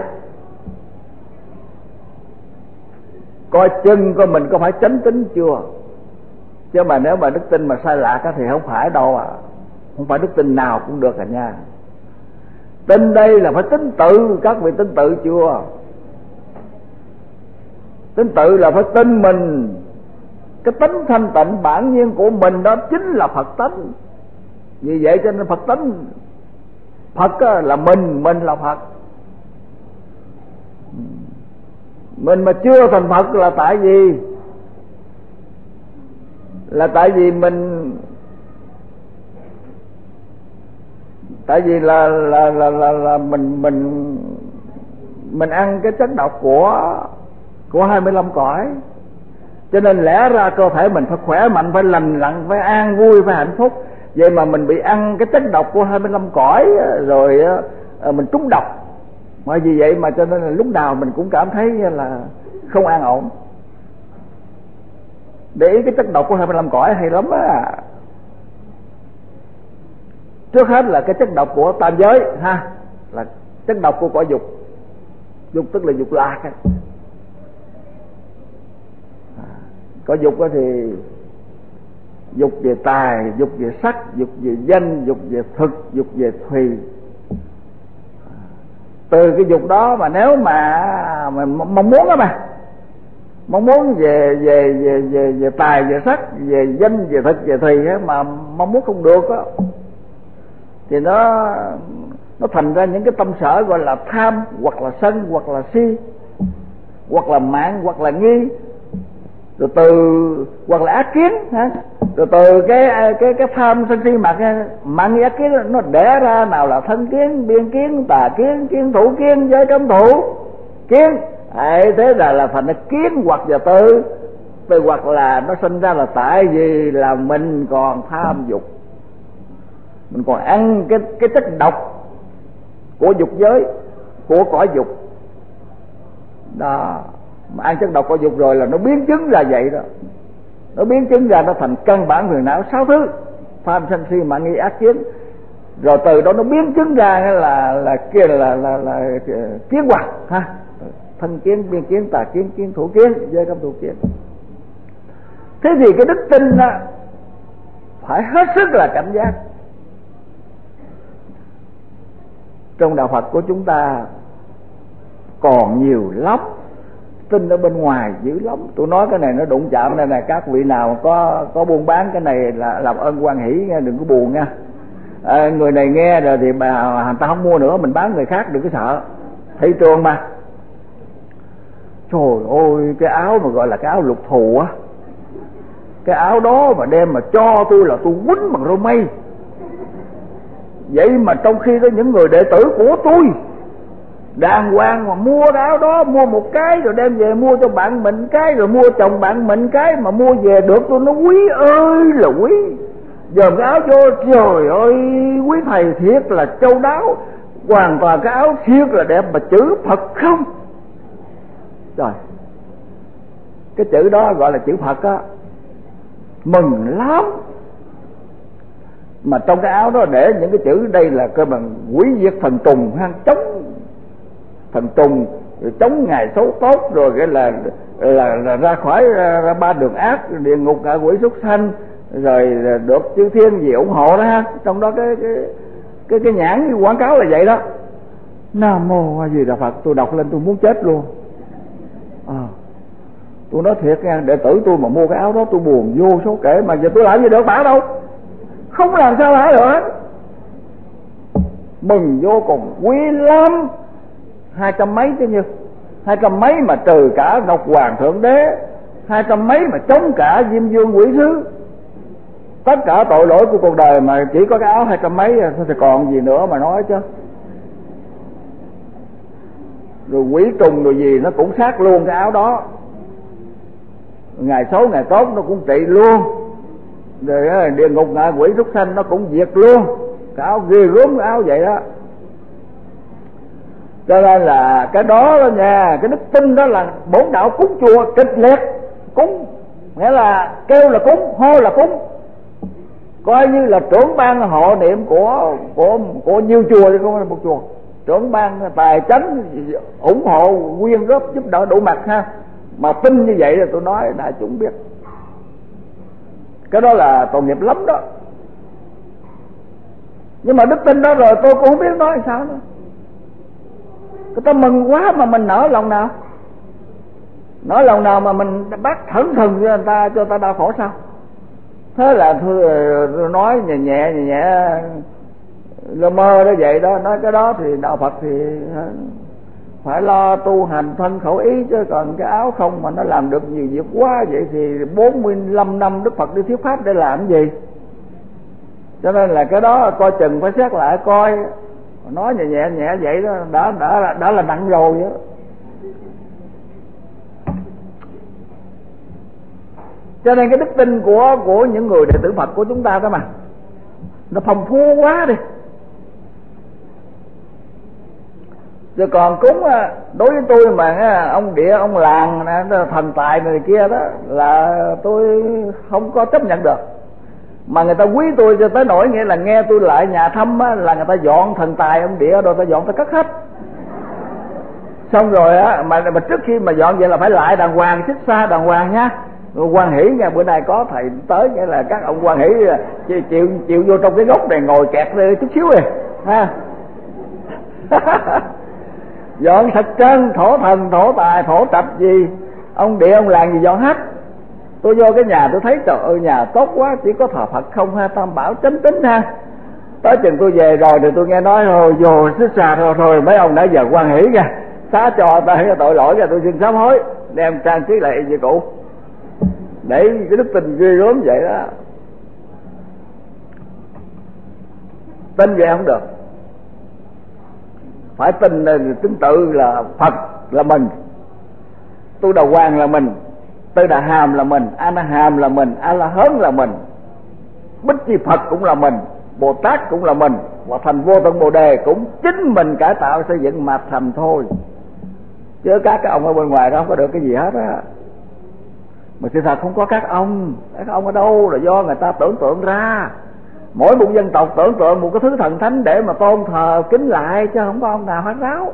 coi chừng coi mình có phải chánh tín chưa. Chứ mà nếu mà đức tin mà sai lạc thì không phải đâu à. Không phải đức tin nào cũng được à nha. Tin đây là phải tín tự. Các vị tín tự chưa? Tín tự là phải tin mình, cái tánh thanh tịnh bản nhiên của mình đó chính là Phật tánh. Vì vậy cho nên Phật tánh, Phật là mình, mình là Phật. Mình mà chưa thành Phật là tại vì Là tại vì mình Tại vì là là là là, là mình mình mình ăn cái chất độc của của hai mươi lăm cõi. Cho nên lẽ ra cơ thể mình phải khỏe mạnh, phải lành lặn, phải an vui, phải hạnh phúc. Vậy mà mình bị ăn cái chất độc của hai mươi lăm cõi rồi mình trúng độc. Mà vì vậy mà cho nên là lúc nào mình cũng cảm thấy là không an ổn. Để ý cái chất độc của hai mươi lăm cõi hay lắm á. Trước hết là cái chất độc của tam giới ha, là chất độc của cõi dục. Dục tức là dục lạc ấy. Cõi dục thì dục về tài, dục về sắc, dục về danh, dục về thực, dục về thùy. Từ cái dục đó mà nếu mà mình mong muốn đó mà mong muốn về về về về về tài, về sắc, về danh, về thực, về thùy á, mà mong muốn không được á, thì nó nó thành ra những cái tâm sở gọi là tham hoặc là sân hoặc là si. hoặc là mạn, hoặc là nghi, rồi từ hoặc là ác kiến ha, rồi từ cái cái cái tham sân si mà cái mạng nghi ác kiến nó đẻ ra nào là thân kiến, biên kiến, tà kiến, kiến thủ kiến, giới cấm thủ kiến. Đấy, thế là là thành kiến hoặc và tư. Từ hoặc là nó sinh ra là tại vì là mình còn tham dục, mình còn ăn cái cái chất độc của dục giới, của cõi dục đó. Mà ăn chất độc cõi dục rồi là nó biến chứng ra vậy đó, nó biến chứng ra nó thành căn bản phiền não sáu thứ: tham sân si mạng nghi ác kiến. Rồi từ đó nó biến chứng ra là là kia là là, là, là kiến hoặc ha, thân kiến, biên kiến, tà kiến, kiến thủ kiến, giới cấm thủ kiến. Thế thì cái đức tin đó phải hết sức là cảnh giác. Trong đạo Phật của chúng ta còn nhiều lắm, tin ở bên ngoài dữ lắm. Tôi nói cái này nó đụng chạm đây này, các vị nào có có buôn bán cái này là làm ơn hoan hỷ nghe, đừng có buồn nha. À, người này nghe rồi thì bà người ta không mua nữa, mình bán người khác, đừng có sợ. Thị trường mà. Trời ơi, cái áo mà gọi là cái áo lục thù á, cái áo đó mà đem mà cho tôi là tôi quýnh bằng rô mây. Vậy mà trong khi có những người đệ tử của tôi đàng hoàng mà mua cái áo đó, mua một cái rồi đem về mua cho bạn mình cái, rồi mua chồng bạn mình cái, mà mua về được tôi nó quý ơi là quý. Dòm cái áo vô, trời ơi quý thầy thiệt là châu đáo, hoàn toàn cái áo thiệt là đẹp, mà chữ Phật không. Rồi cái chữ đó gọi là chữ Phật á, mừng lắm. Mà trong cái áo đó để những cái chữ đây là cơ bằng quỷ diệt thần trùng ha, chống thần trùng, rồi chống ngày xấu tốt, rồi cái là là, là ra khỏi ra, ra ba đường ác, địa ngục ngạ quỷ súc sanh, rồi được chư thiên gì ủng hộ đó ha. Trong đó cái cái cái cái nhãn quảng cáo là vậy đó. Nam mô A Di Đà Phật, tôi đọc lên tôi muốn chết luôn. À, tôi nói thiệt nha, đệ tử tôi mà mua cái áo đó tôi buồn vô số kể, mà giờ tôi làm gì được bả đâu, không làm sao bả được hết. Mừng vô cùng, quý lắm. Hai trăm mấy chứ như hai trăm mấy mà trừ cả Ngọc Hoàng Thượng Đế, hai trăm mấy mà chống cả Diêm Vương Quỷ Sứ, tất cả tội lỗi của cuộc đời mà chỉ có cái áo hai trăm mấy thì còn gì nữa mà nói chứ. Rồi quỷ trùng rồi gì nó cũng sát luôn cái áo đó, ngày xấu ngày tốt nó cũng trị luôn, rồi địa ngục ngạ quỷ súc sanh nó cũng diệt luôn. Cái áo ghê gớm, cái áo vậy đó. Cho nên là cái đó đó nha, cái đức tin đó là bổn đạo cúng chùa kịch liệt. Cúng nghĩa là kêu là cúng, hô là cúng, coi như là trưởng ban hộ niệm của của của nhiều chùa chứ không phải một chùa. Trưởng ban tài chánh ủng hộ quyên góp giúp đỡ đủ mặt ha. Mà tin như vậy là tôi nói đại chúng biết, cái đó là tội nghiệp lắm đó. Nhưng mà đức tin đó rồi tôi cũng không biết nói sao nữa. Người ta mừng quá mà mình nở lòng nào, nở lòng nào mà mình bắt thẩn thừng cho người ta, cho người ta đau khổ sao. Thế là tôi, tôi nói nhẹ nhẹ nhẹ nhẹ lơ mơ đó vậy đó. Nói cái đó thì đạo Phật thì phải lo tu hành thân khẩu ý, chứ còn cái áo không mà nó làm được nhiều việc quá vậy thì bốn mươi lăm năm Đức Phật đi thuyết pháp để làm cái gì. Cho nên là cái đó coi chừng phải xét lại coi. Nói nhẹ nhẹ nhẹ vậy đó đã đã đã là nặng rồi đó. Cho nên cái đức tin của của những người đệ tử Phật của chúng ta đó mà nó phong phú quá đi. Rồi còn cúng đối với tôi mà ông địa ông làng thần tài này kia đó là tôi không có chấp nhận được. Mà người ta quý tôi cho tới nỗi nghĩa là nghe tôi lại nhà thăm á, là người ta dọn thần tài ông địa rồi ta dọn ta cất hết. Xong rồi á mà, mà trước khi mà dọn vậy là phải lại đàng hoàng, xích xa đàng hoàng nhá. Quan hỷ nha, bữa nay có thầy tới nghĩa là các ông quan hỷ chịu chịu, chịu vô trong cái góc này ngồi kẹt chút xíu rồi ha. Dọn sạch trơn, thổ thần, thổ tài, thổ trạch gì ông địa ông làng gì dọn hết. Tôi vô cái nhà tôi thấy trời ơi nhà tốt quá, chỉ có thờ Phật không ha, tam bảo chánh tín ha. Tới chừng tôi về rồi thì tôi nghe nói rồi vô xích xa thôi thôi mấy ông đã giờ quan hỷ nha. xá cho ta cái tội lỗi, rồi tôi xin sám hối, đem trang trí lại như cũ, để cái đức tin ghê gớm vậy đó. Tin vậy không được, phải tin tính tự là Phật là mình, Tu Đà Hoàng là mình, Tư Đà Hàm là mình, A Na Hàm là mình, A La Hớn là mình, Bích Chi Phật cũng là mình, Bồ Tát cũng là mình, và thành Vô Tận Bồ Đề cũng chính mình cải tạo xây dựng mà thành thôi, chứ các cái ông ở bên ngoài đó không có được cái gì hết á. Mà sự thật không có các ông, các ông ở đâu là do người ta tưởng tượng ra. Mỗi một dân tộc tưởng tượng một cái thứ thần thánh để mà tôn thờ kính lại, chứ không có ông nào phát ráo.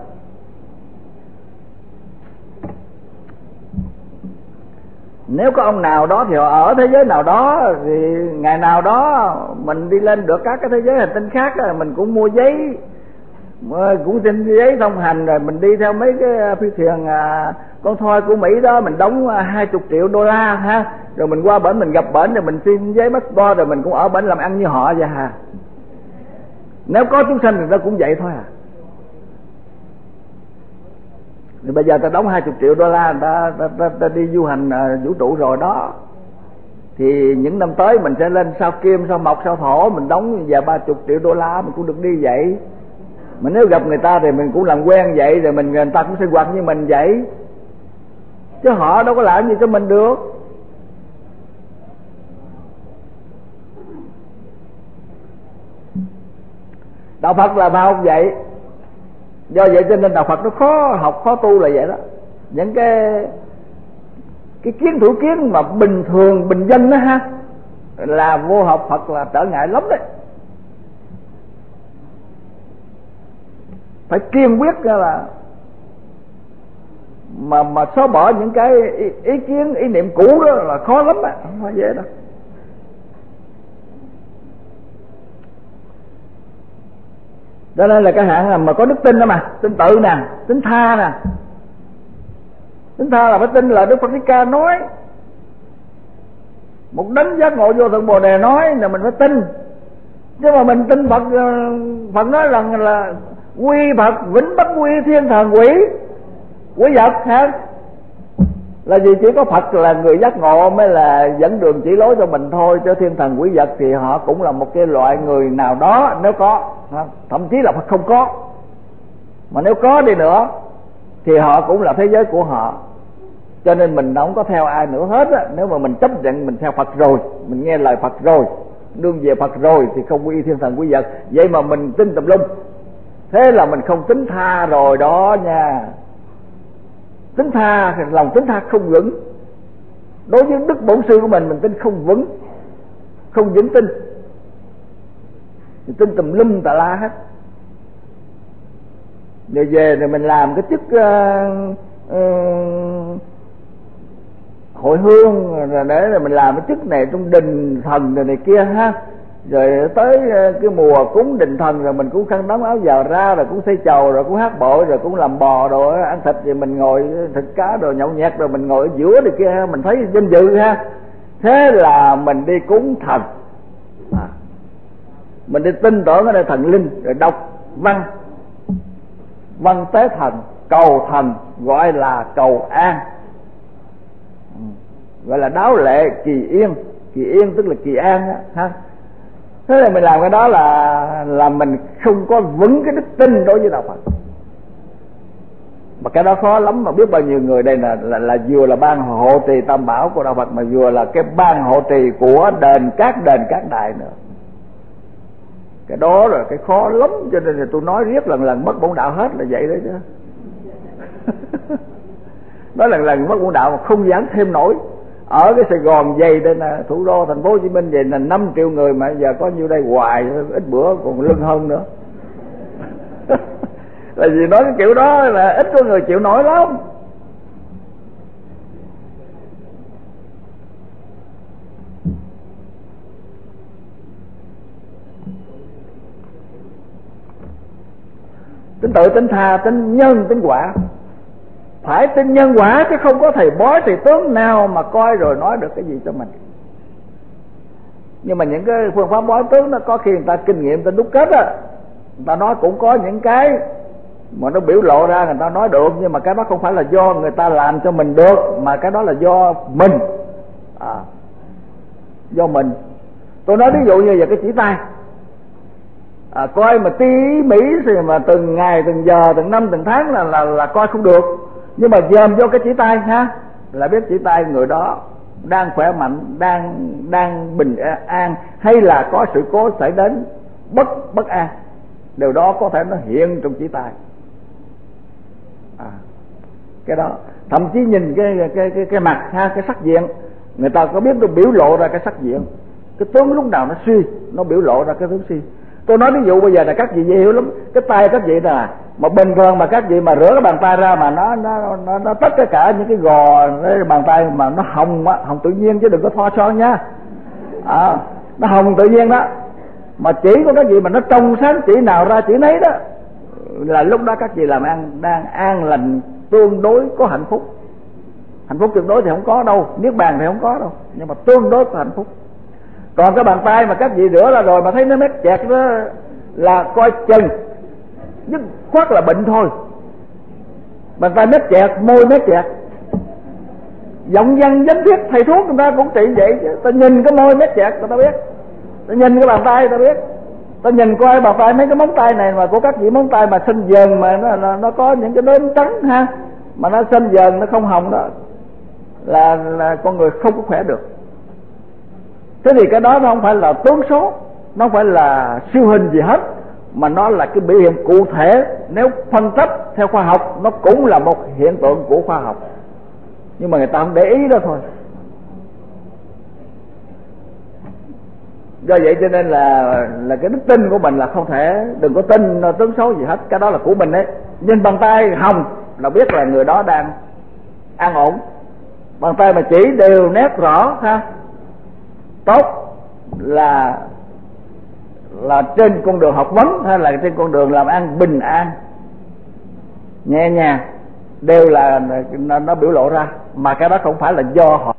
Nếu có ông nào đó thì họ ở thế giới nào đó, thì ngày nào đó mình đi lên được các cái thế giới hành tinh khác, mình cũng mua giấy, cũng xin giấy thông hành, rồi mình đi theo mấy cái phi thuyền à, con thoi của Mỹ đó, mình đóng hai chục triệu đô la ha, rồi mình qua bển mình gặp bển, rồi mình xin giấy passport, rồi mình cũng ở bển làm ăn như họ vậy hả? Nếu có chúng sanh thì nó cũng vậy thôi à. Thì bây giờ ta đóng hai chục triệu đô la, ta, ta, ta, ta đi du hành uh, vũ trụ rồi đó, thì những năm tới mình sẽ lên sao Kim, sao Mộc, sao Thổ, mình đóng vài ba chục triệu đô la mình cũng được đi vậy. Mà nếu gặp người ta thì mình cũng làm quen vậy, rồi mình người ta cũng sinh hoạt như mình vậy, chứ họ đâu có làm gì cho mình được. Đạo Phật là bao vậy. Do vậy cho nên đạo Phật nó khó học, khó tu là vậy đó. Những cái cái kiến thủ kiến mà bình thường, bình dân đó ha, là vô học Phật là trở ngại lắm đấy. Phải kiên quyết ra là mà mà xóa bỏ những cái ý, ý kiến, ý niệm cũ đó là khó lắm á, không phải dễ đâu. Cho nên là cái hạng mà có đức tin đó mà, tin tự nè, tin tha nè. Tin tha là phải tin là Đức Phật Thích Ca nói, một đấng giác ngộ vô thượng Bồ Đề nói là mình phải tin. Chứ mà mình tin Phật, Phật nói rằng là quy Phật vĩnh bất quy thiên thần quỷ, quỷ vật hả? Là gì? Chỉ có Phật là người giác ngộ mới là dẫn đường chỉ lối cho mình thôi, chứ thiên thần quỷ vật thì họ cũng là một cái loại người nào đó nếu có, thậm chí là không có. Mà nếu có đi nữa thì họ cũng là thế giới của họ. Cho nên mình không có theo ai nữa hết á. Nếu mà mình chấp nhận mình theo Phật rồi, mình nghe lời Phật rồi, nương về Phật rồi thì không quy thiên thần quý vật. Vậy mà mình tin tùm lum, thế là mình không tính tha rồi đó nha. Tính tha, lòng tính tha không vững. Đối với đức bổn sư của mình, mình tin không vững, không vững tin, mình tin tùm lum tà la hết. Rồi về rồi mình làm cái chức uh, uh, hội hương, rồi để rồi mình làm cái chức này trong đình thần rồi này kia ha. Rồi tới cái mùa cúng đình thần rồi mình cũng khăn đóng áo vào ra, rồi cũng xây chầu, rồi cũng hát bội, rồi cũng làm bò rồi ăn thịt, rồi mình ngồi thịt cá rồi nhậu nhẹt, rồi mình ngồi ở giữa này kia, mình thấy vinh dự ha. Thế là mình đi cúng thần à. Mình đi tin tưởng ở đây thần linh, rồi đọc văn văn tế thần, cầu thần, gọi là cầu an, gọi là đáo lệ kỳ yên. Kỳ yên tức là kỳ an đó, ha. Thế là mình làm cái đó là là mình không có vững cái đức tin đối với đạo Phật. Mà cái đó khó lắm, mà biết bao nhiêu người đây là là, là vừa là ban hộ trì tam bảo của đạo Phật, mà vừa là cái ban hộ trì của đền các đền các đại nữa. Cái đó là cái khó lắm, cho nên là tôi nói riết lần lần mất bổn đạo hết là vậy đấy chứ. Nói lần lần mất bổn đạo mà không dám thêm nổi. Ở cái Sài Gòn dày đây nè, thủ đô thành phố Hồ Chí Minh vậy là năm triệu người, mà giờ có nhiêu đây hoài, ít bữa còn lưng hơn nữa. Là vì nói cái kiểu đó là ít có người chịu nổi lắm. Tính tự, tính tha, tính nhân, tính quả. Phải tin nhân quả, chứ không có thầy bói thầy tướng nào mà coi rồi nói được cái gì cho mình. Nhưng mà những cái phương pháp bói tướng đó có khi người ta kinh nghiệm, người ta đúc kết á, người ta nói cũng có những cái mà nó biểu lộ ra người ta nói được, nhưng mà cái đó không phải là do người ta làm cho mình được, mà cái đó là do mình, à, do mình. Tôi nói ví dụ như về cái chỉ tay, à, coi mà tỉ mỉ thì mà từng ngày từng giờ từng năm từng tháng là là là coi không được, nhưng mà dòm vô cái chỉ tay ha là biết chỉ tay người đó đang khỏe mạnh, đang đang bình an, hay là có sự cố xảy đến bất bất an, điều đó có thể nó hiện trong chỉ tay. À, cái đó thậm chí nhìn cái cái cái cái mặt ha, cái sắc diện, người ta có biết nó biểu lộ ra cái sắc diện, cái tướng lúc nào nó suy, nó biểu lộ ra cái tướng suy. Tôi nói ví dụ bây giờ là các vị dễ hiểu lắm, cái tay các vị là mà bình thường mà các vị mà rửa cái bàn tay ra mà nó nó nó, nó tất cả những cái gò cái bàn tay mà nó hồng á, hồng tự nhiên chứ đừng có thoa son nha, à, nó hồng tự nhiên đó, mà chỉ có các vị mà nó trong sáng chỉ nào ra chỉ nấy đó, là lúc đó các vị làm ăn đang an lành, tương đối có hạnh phúc. Hạnh phúc tuyệt đối thì không có đâu, niết bàn thì không có đâu, nhưng mà tương đối có hạnh phúc. Còn cái bàn tay mà các vị rửa ra rồi mà thấy nó mét chẹt đó là coi chừng dứt khoát là bệnh thôi. Bàn tay mét chẹt, môi mét chẹt, giọng văn danh thiết thầy thuốc người ta cũng trị vậy chứ. Ta nhìn cái môi mét chẹt người ta biết, ta nhìn cái bàn tay người ta biết, ta nhìn coi bàn tay mấy cái móng tay này mà của các vị móng tay mà xanh dần mà nó, nó, nó có những cái đốm trắng ha, mà nó xanh dần nó không hồng đó, là là con người không có khỏe được. Thế thì cái đó nó không phải là tướng số, nó không phải là siêu hình gì hết, mà nó là cái biểu hiện cụ thể. Nếu phân tích theo khoa học nó cũng là một hiện tượng của khoa học, nhưng mà người ta không để ý đó thôi. Do vậy cho nên là là cái đức tin của mình là không thể, đừng có tin tướng số gì hết, cái đó là của mình đấy. Nhìn bàn tay hồng là biết là người đó đang an ổn. Bàn tay mà chỉ đều nét rõ ha, tốt, là là trên con đường học vấn hay là trên con đường làm ăn bình an, nhẹ nhàng, đều là nó, nó biểu lộ ra, mà cái đó không phải là do họ.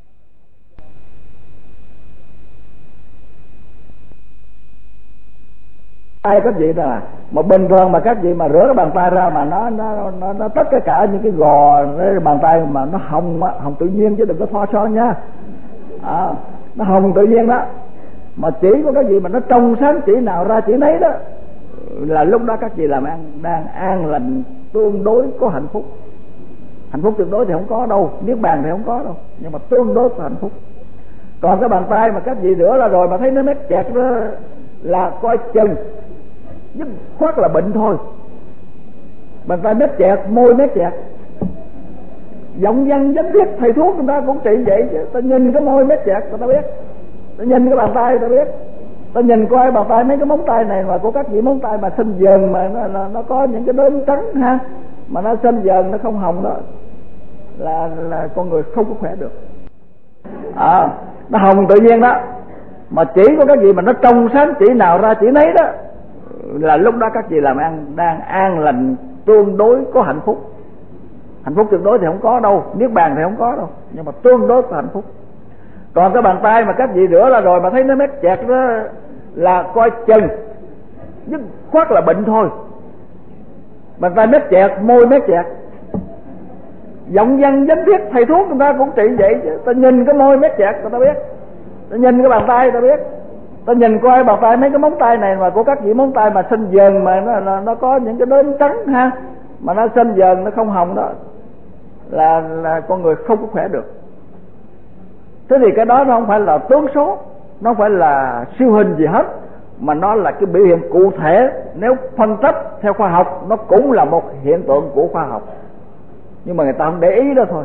Tay các vị là mà bình thường mà các vị mà rửa cái bàn tay ra mà nó nó nó, nó tất cả những cái gò cái bàn tay mà nó hồng á, hồng tự nhiên chứ đừng có thoa son nha, à, nó hồng tự nhiên đó, mà chỉ có cái gì mà nó trong sáng chỉ nào ra chỉ nấy đó, là lúc đó các vị làm ăn đang an lành, tương đối có hạnh phúc. Hạnh phúc tuyệt đối thì không có đâu, niết bàn thì không có đâu, nhưng mà tương đối có hạnh phúc. Còn cái bàn tay mà các vị rửa ra rồi mà thấy nó mét chẹt đó là coi chừng dứt khoát là bệnh thôi. Bàn tay mét chẹt, môi mét chẹt, giọng văn danh thiết thầy thuốc người ta cũng trị vậy chứ. Ta nhìn cái môi mét chẹt người ta biết, ta nhìn cái bàn tay người ta biết, ta nhìn coi bàn tay mấy cái móng tay này mà của các vị móng tay mà xanh dần mà nó, nó, nó có những cái đốm trắng ha, mà nó xanh dần nó không hồng đó, là là con người không có khỏe được. À, nó hồng tự nhiên đó, mà chỉ có cái gì mà nó trong sáng chỉ nào ra chỉ nấy đó, là lúc đó các vị làm ăn đang an lành, tương đối có hạnh phúc. Hạnh phúc tuyệt đối thì không có đâu, niết bàn thì không có đâu, nhưng mà tương đối có hạnh phúc. Còn cái bàn tay mà các vị rửa ra rồi mà thấy nó mét chẹt đó là coi chừng dứt khoát là bệnh thôi. Bàn tay mét chẹt, môi mét chẹt, giọng văn danh thiết thầy thuốc người ta cũng trị vậy chứ. Ta nhìn cái môi mét chẹt người ta biết, ta nhìn cái bàn tay người ta biết, ta nhìn coi bàn tay mấy cái móng tay này mà của các vị móng tay mà xanh dần mà nó, nó, nó có những cái đốm trắng ha, mà nó xanh dần nó không hồng đó, là là con người không có khỏe được. Thế thì cái đó nó không phải là tướng số, nó không phải là siêu hình gì hết, mà nó là cái biểu hiện cụ thể. Nếu phân tích theo khoa học nó cũng là một hiện tượng của khoa học, nhưng mà người ta không để ý đó thôi.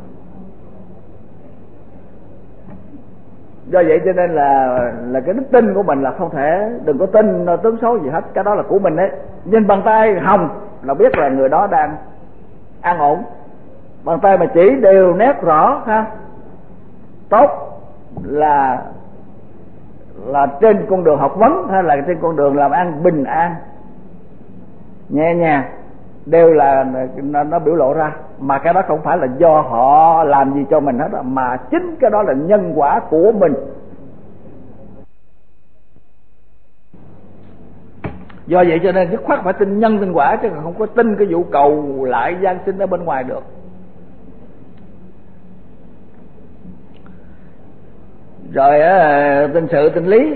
Do vậy cho nên là là cái đức tin của mình là không thể, đừng có tin tướng số gì hết, cái đó là của mình đấy. Nhìn bàn tay hồng là biết là người đó đang an ổn. Bàn tay mà chỉ đều nét rõ ha, tốt, là là trên con đường học vấn hay là trên con đường làm ăn bình an, nhẹ nhàng, đều là nó, nó biểu lộ ra, mà cái đó không phải là do họ làm gì cho mình hết, mà chính cái đó là nhân quả của mình. Do vậy cho nên dứt khoát phải tin nhân tin quả, chứ không có tin cái vụ cầu lại gian sinh ở bên ngoài được. Rồi tin sự tin lý.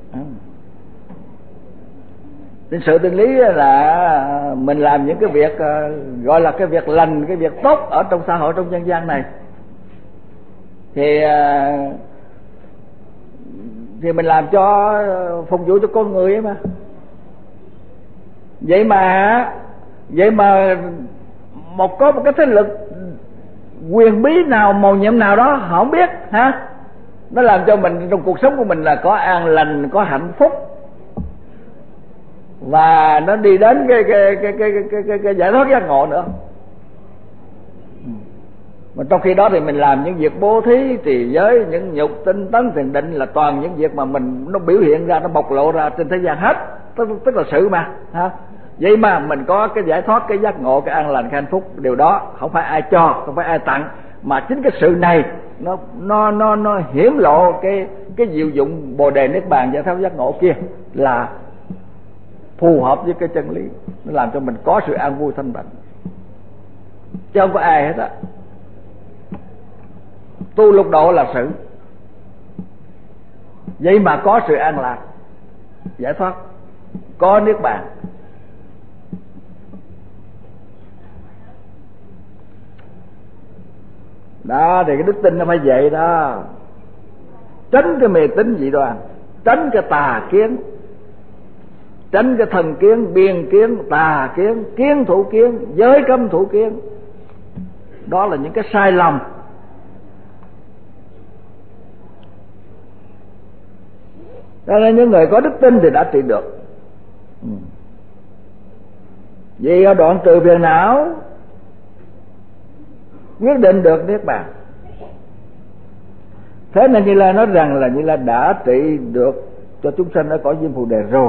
Tin sự tin lý là mình làm những cái việc gọi là cái việc lành, cái việc tốt ở trong xã hội, trong nhân gian này, thì thì mình làm cho phục vụ cho con người ấy mà. Vậy mà vậy mà một có một cái thế lực quyền bí nào, mầu nhiệm nào đó họ không biết hả, nó làm cho mình trong cuộc sống của mình là có an lành, có hạnh phúc, và nó đi đến cái cái cái cái cái cái, cái giải thoát giác ngộ nữa. Mà trong khi đó thì mình làm những việc bố thí, trì giới, những nhục tinh tấn thiền định là toàn những việc mà mình nó biểu hiện ra, nó bộc lộ ra trên thế gian hết, tức, tức là sự mà ha. Vậy mà mình có cái giải thoát, cái giác ngộ, cái an lành, cái hạnh phúc, điều đó không phải ai cho, không phải ai tặng, mà chính cái sự này nó nó nó nó hiển lộ cái cái diệu dụng bồ đề niết bàn giải thoát giác ngộ kia là phù hợp với cái chân lý, nó làm cho mình có sự an vui thanh tịnh, chứ không có ai hết á. Tu lục độ là sự, vậy mà có sự an lạc, giải thoát, có niết bàn. Đó thì cái đức tin nó phải vậy đó. Tránh cái mê tín dị đoan, tránh cái tà kiến, tránh cái thần kiến, biên kiến, tà kiến, kiến thủ kiến, giới cấm thủ kiến. Đó là những cái sai lầm. Cho nên những người có đức tin thì đã trị được. Vì ở đoạn trừ phiền não, quyết định được niết bàn. Thế nên Như Lai nói rằng là Như Lai đã trị được cho chúng sanh ở cõi Diêm Phù Đề rồi.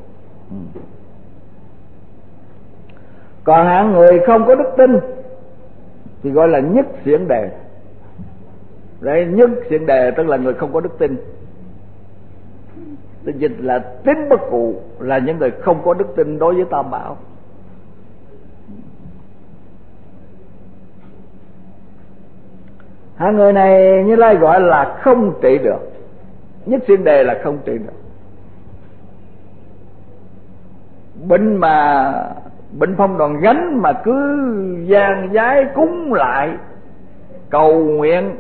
Còn hạng người không có đức tin thì gọi là nhất xiển đề. Đấy, nhất xiển đề tức là người không có đức tin. Tức dịch là tín bất cụ, là những người không có đức tin đối với Tam Bảo. Hạng người này Như Lai gọi là không trị được. Nhất xiển đề là không trị được. Bệnh mà bệnh phong đòn gánh mà cứ gian giái cúng lại cầu nguyện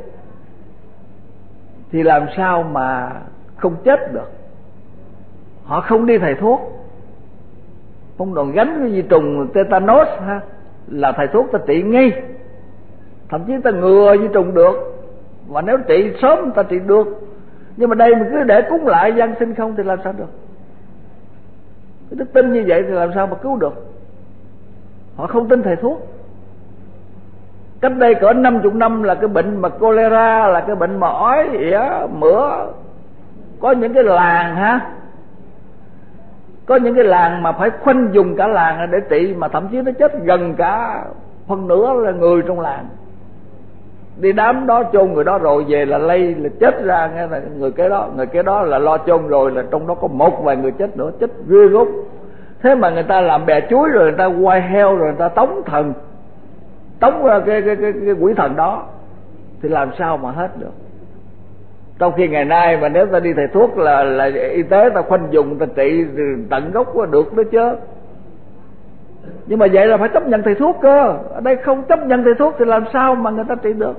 thì làm sao mà không chết được. Họ không đi thầy thuốc. Phong đòn gánh cái di trùng tetanus ha, là thầy thuốc ta trị ngay, thậm chí ta ngừa di trùng được, và nếu trị sớm ta trị được. Nhưng mà đây mình cứ để cúng lại gian sinh không thì làm sao được. Cái đức tin như vậy thì làm sao mà cứu được. Họ không tin thầy thuốc. Cách đây cỡ năm chục năm là cái bệnh mà cholera, là cái bệnh mà ói ỉa mửa, có những cái làng ha, có những cái làng mà phải khoanh dùng cả làng để trị, mà thậm chí nó chết gần cả phần nửa là người trong làng. Đi đám đó chôn người đó rồi về là lây là chết ra, nghe là người kế đó, người kế đó là lo chôn rồi là trong đó có một vài người chết nữa, chết ghê gớm. Thế mà người ta làm bè chuối rồi người ta quay heo rồi người ta tống thần, tống ra cái cái cái, cái quỷ thần đó, thì làm sao mà hết được. Trong khi ngày nay mà nếu ta đi thầy thuốc là là y tế ta khoanh dùng, ta trị tận gốc được đó chứ. Nhưng mà vậy là phải chấp nhận thầy thuốc cơ. Ở đây không chấp nhận thầy thuốc thì làm sao mà người ta trị được.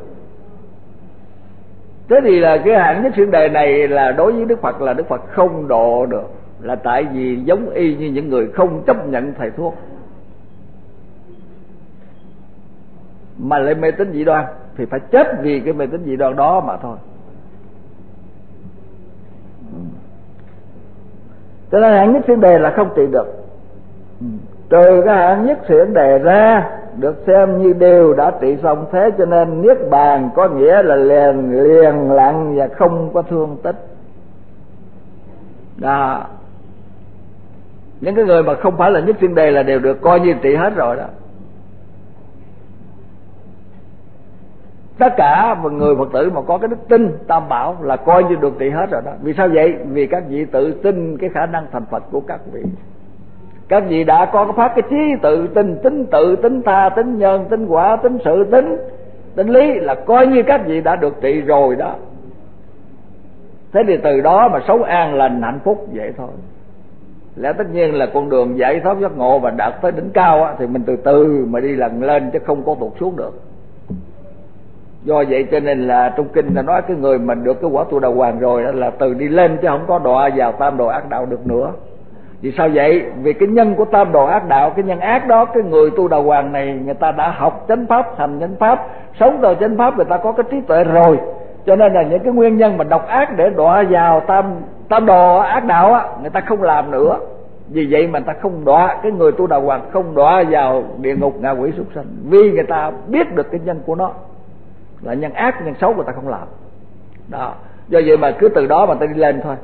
Thế thì là cái hạng nhất xiển đề này là đối với Đức Phật là Đức Phật không độ được, là tại vì giống y như những người không chấp nhận thầy thuốc mà lại mê tín dị đoan, thì phải chết vì cái mê tín dị đoan đó mà thôi. Cho nên hạng nhất xiển đề là không trị được. Trừ cái hạng nhất xiển đề ra được xem như đều đã trị xong. Thế cho nên niết bàn có nghĩa là liền liền lặng và không có thương tích. Đó. Những cái người mà không phải là nhất xiển đề là đều được coi như trị hết rồi đó. Tất cả mọi người Phật tử mà có cái đức tin Tam Bảo là coi như được trị hết rồi đó. Vì sao vậy? Vì các vị tự tin cái khả năng thành Phật của các vị. Các vị đã có phát cái trí tự tin, tính tự, tính tha, tính nhân, tính quả, tính sự, tính tính lý, là coi như các vị đã được trị rồi đó. Thế thì từ đó mà sống an lành hạnh phúc vậy thôi. Lẽ tất nhiên là con đường giải thoát giác ngộ và đạt tới đỉnh cao á, thì mình từ từ mà đi lần lên chứ không có tụt xuống được. Do vậy cho nên là trong kinh là nói cái người mà được cái quả tu đà hoàng rồi đó là từ đi lên chứ không có đọa vào tam đồ ác đạo được nữa. Vì sao vậy? Vì cái nhân của tam đồ ác đạo, cái nhân ác đó, cái người tu đà hoàng này người ta đã học chánh pháp, hành chánh pháp, sống theo chánh pháp, người ta có cái trí tuệ rồi. Cho nên là những cái nguyên nhân mà độc ác để đọa vào tam tam đồ ác đạo á, người ta không làm nữa. Vì vậy mà người ta không đọa, cái người tu đà hoàng không đọa vào địa ngục ngạ quỷ súc sanh, vì người ta biết được cái nhân của nó là nhân ác, nhân xấu, người ta không làm đó. Do vậy mà cứ từ đó mà ta đi lên thôi.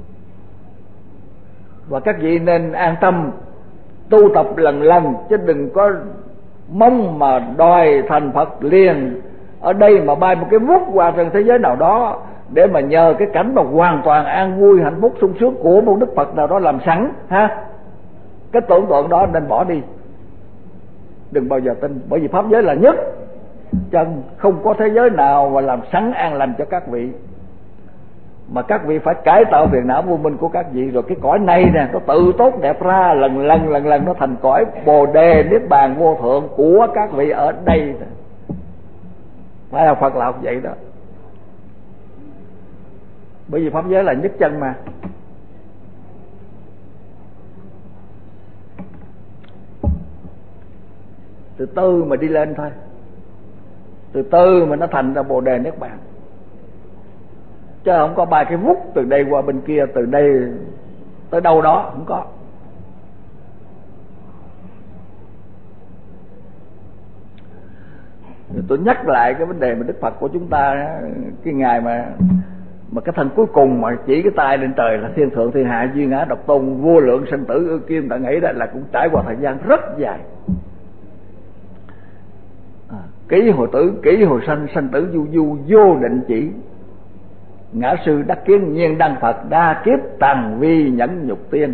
Và các vị nên an tâm tu tập lần lần, chứ đừng có mong mà đòi thành Phật liền ở đây mà bay một cái vút qua trên thế giới nào đó để mà nhờ cái cảnh mà hoàn toàn an vui hạnh phúc sung sướng của một đức Phật nào đó làm sẵn ha. Cái tưởng tượng đó nên bỏ đi, đừng bao giờ tin, bởi vì pháp giới là nhất chân, không có thế giới nào mà làm sẵn an lành cho các vị. Mà các vị phải cải tạo phiền não vô minh của các vị, rồi cái cõi này nè nó tự tốt đẹp ra, lần lần lần lần nó thành cõi bồ đề niết bàn vô thượng của các vị ở đây nè. Phải là Phật là học vậy đó. Bởi vì pháp giới là nhất chân mà. Từ từ mà đi lên thôi, từ từ mà nó thành ra bồ đề niết bàn, chứ không có ba cái vút từ đây qua bên kia, từ đây tới đâu đó, không có. Tôi nhắc lại cái vấn đề mà Đức Phật của chúng ta, cái ngày mà mà cái thân cuối cùng mà chỉ cái tay lên trời là thiên thượng thiên hạ duy ngã độc tôn vô lượng sinh tử ư kim, ta nghĩ đó là cũng trải qua thời gian rất dài. À, ký hồi tử, ký hồi sanh, sanh tử du du vô định chỉ. Ngã sư đắc kiến nhiên đăng Phật, đa kiếp tàn vi nhẫn nhục tiên.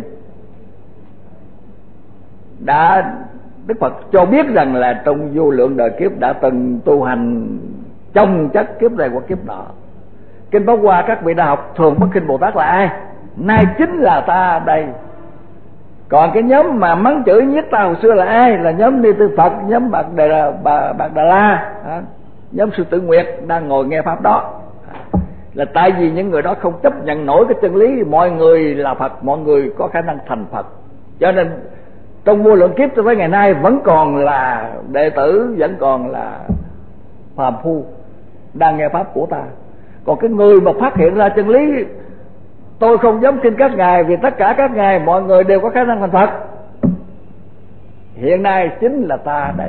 Đã Đức Phật cho biết rằng là trong vô lượng đời kiếp đã từng tu hành chồng chất kiếp này qua kiếp nọ. Kinh Pháp Hoa các vị đã học thường bất kinh Bồ Tát là ai? Nay chính là ta đây. Còn cái nhóm mà mắng chửi giết ta hồi xưa là ai? Là nhóm Ni Tư Phật, nhóm Bạc Đà, Bà, Bạc Đà La, nhóm Sư Tử Nguyệt đang ngồi nghe pháp đó. Là tại vì những người đó không chấp nhận nổi cái chân lý mọi người là Phật, mọi người có khả năng thành Phật. Cho nên trong vô lượng kiếp cho tới ngày nay vẫn còn là đệ tử, vẫn còn là phàm phu đang nghe pháp của ta. Còn cái người mà phát hiện ra chân lý, tôi không dám tin các ngài, vì tất cả các ngài mọi người đều có khả năng thành Phật. Hiện nay chính là ta đây,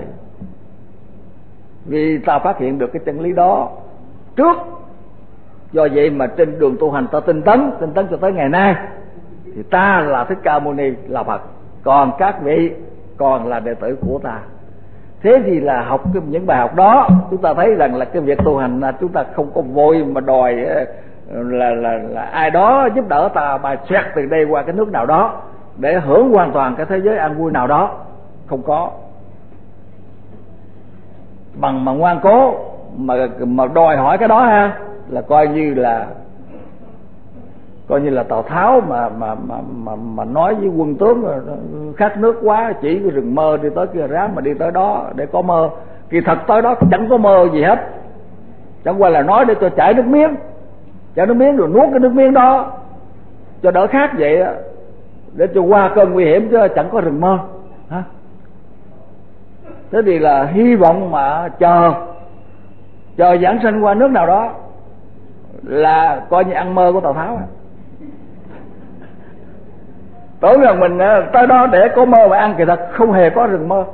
vì ta phát hiện được cái chân lý đó trước. Do vậy mà trên đường tu hành ta tinh tấn, tinh tấn cho tới ngày nay thì ta là Thích Ca Mâu Ni là Phật, còn các vị còn là đệ tử của ta. Thế thì là học cái, những bài học đó, chúng ta thấy rằng là cái việc tu hành là chúng ta không có vội mà đòi là là là ai đó giúp đỡ ta bài xoẹt từ đây qua cái nước nào đó để hưởng hoàn toàn cái thế giới an vui nào đó, không có. Bằng mà ngoan cố mà mà đòi hỏi cái đó ha, là coi như là coi như là Tào Tháo mà mà mà mà, mà nói với quân tướng khát nước quá, chỉ cái rừng mơ đi tới kia ráng mà đi tới đó để có mơ. Kỳ thật tới đó chẳng có mơ gì hết, chẳng qua là nói để cho chảy nước miếng, chảy nước miếng rồi nuốt cái nước miếng đó cho đỡ khát vậy đó, để cho qua cơn nguy hiểm, chứ chẳng có rừng mơ hả? Thế thì là hy vọng mà chờ chờ giảng sanh qua nước nào đó, là coi như ăn mơ của Tào Tháo. Tưởng rằng mình tới đó để có mơ mà ăn, kỳ thật không hề có rừng mơ.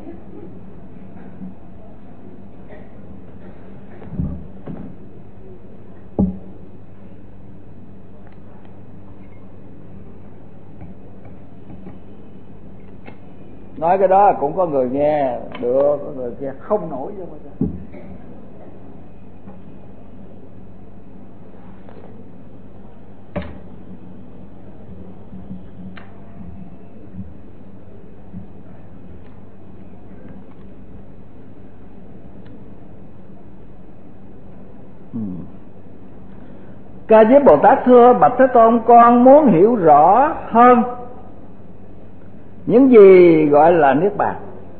Nói cái đó cũng có người nghe được, có người nghe không nổi chứ mà. Ca Diếp Bồ Tát thưa: bạch Thế Tôn, con muốn hiểu rõ hơn những gì gọi là niết bàn.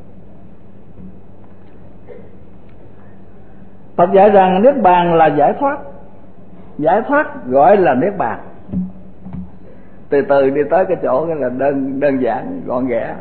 Phật dạy rằng niết bàn là giải thoát. Giải thoát gọi là niết bàn. Từ từ đi tới cái chỗ cái là đơn đơn giản gọn ghẽ.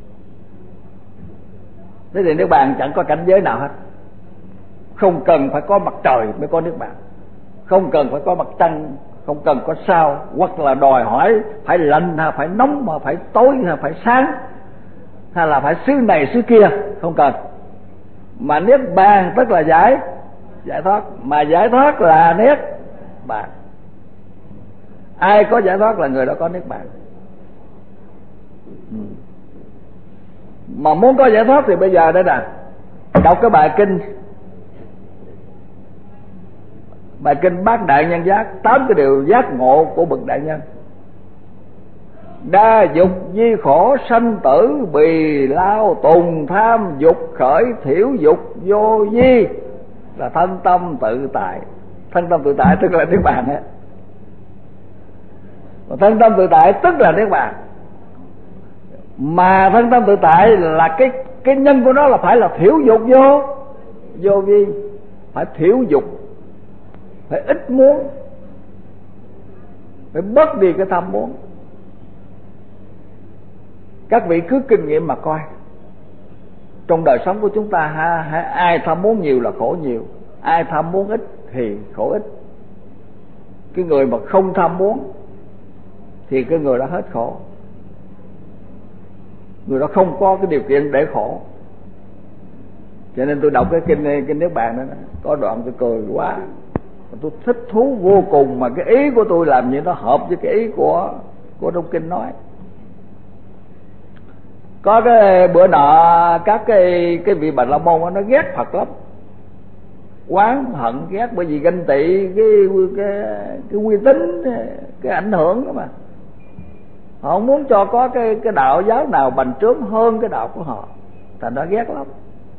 Thế thì niết bàn chẳng có cảnh giới nào hết. Không cần phải có mặt trời mới có niết bàn, không cần phải có mặt trăng, không cần có sao, hoặc là đòi hỏi phải lạnh hay phải nóng, mà phải tối hay phải sáng, hay là phải xứ này xứ kia, không cần. Mà niết bàn tức là giải giải thoát, mà giải thoát là niết bàn. Ai có giải thoát là người đó có niết bàn. Mà muốn có giải thoát thì bây giờ đây nè, đọc cái bài kinh bài kinh Bát Đại Nhân Giác, tám cái điều giác ngộ của bậc đại nhân. Đa dục di khổ sanh tử, bì lao tùng tham dục khởi, thiểu dục vô di là thân tâm tự tại. Thân tâm tự tại tức là niết bàn á. Thân tâm tự tại tức là niết bàn. Mà thân tâm tự tại là cái cái nhân của nó là phải là thiểu dục vô vô vi, phải thiểu dục, phải ít muốn, phải bớt đi cái tham muốn. Các vị cứ kinh nghiệm mà coi, trong đời sống của chúng ta ha, ha, ai tham muốn nhiều là khổ nhiều, ai tham muốn ít thì khổ ít. Cái người mà không tham muốn thì cái người đó hết khổ, người đó không có cái điều kiện để khổ. Cho nên tôi đọc cái kinh kinh Niết Bàn đó, có đoạn tôi cười quá, tôi thích thú vô cùng, mà cái ý của tôi làm như nó hợp với cái ý của của trong kinh nói. Có cái bữa nọ các cái cái vị Bà La Môn đó, nó ghét Phật lắm, oán hận ghét, bởi vì ganh tị cái cái cái uy tín, cái ảnh hưởng đó mà. Họ không muốn cho có cái cái đạo giáo nào bành trướng hơn cái đạo của họ, thành ra ghét lắm.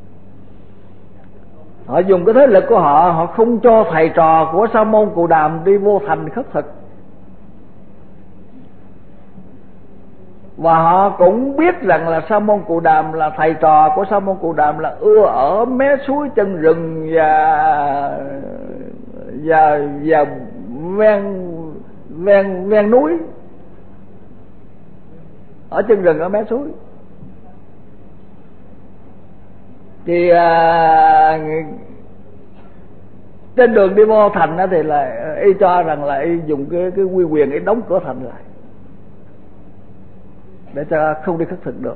Họ dùng cái thế lực của họ, họ không cho thầy trò của Sa môn Cù Đàm đi vô thành khất thực. Và họ cũng biết rằng là Sa môn Cù Đàm là thầy trò của Sa môn Cù Đàm là ưa ở mé suối chân rừng và và và ven ven ven núi, ở chân rừng ở mé suối. Thì à, trên đường đi vô thành đó thì là y cho rằng là y dùng cái cái quy quyền y đóng cửa thành lại để cho không đi khất thực được.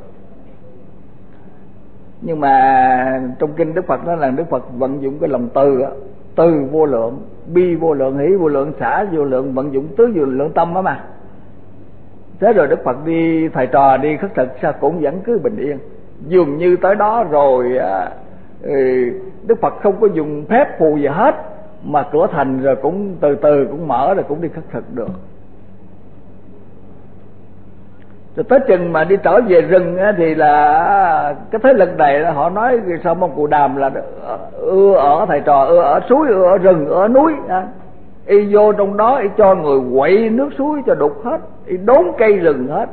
Nhưng mà trong kinh Đức Phật nói là Đức Phật vận dụng cái lòng từ đó, từ vô lượng, bi vô lượng, hỷ vô lượng, xả vô lượng, vận dụng tứ vô lượng tâm đó mà. Thế rồi Đức Phật đi, thầy trò đi khất thực sao cũng vẫn cứ bình yên. Dường như tới đó rồi Đức Phật không có dùng phép phù gì hết, mà cửa thành rồi cũng từ từ cũng mở, rồi cũng đi khất thực được. Rồi tới chừng mà đi trở về rừng thì là cái thế lực này họ nói Sa môn Cù Đàm là ưa ở thầy trò, ưa ở suối, ưa ở rừng, ưa ở núi. Y vô trong đó y cho người quậy nước suối cho đục hết, y đốn cây rừng hết.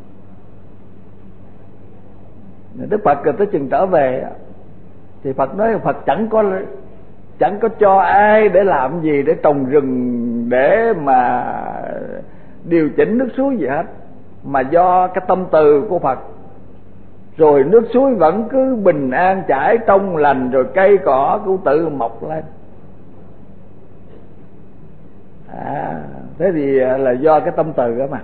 Đức Phật tới chừng trở về thì Phật nói Phật chẳng có chẳng có cho ai để làm gì, để trồng rừng, để mà điều chỉnh nước suối gì hết, mà do cái tâm từ của Phật, rồi nước suối vẫn cứ bình an chảy trong lành, rồi cây cỏ cũng tự mọc lên. À, thế thì là do cái tâm từ đó mà.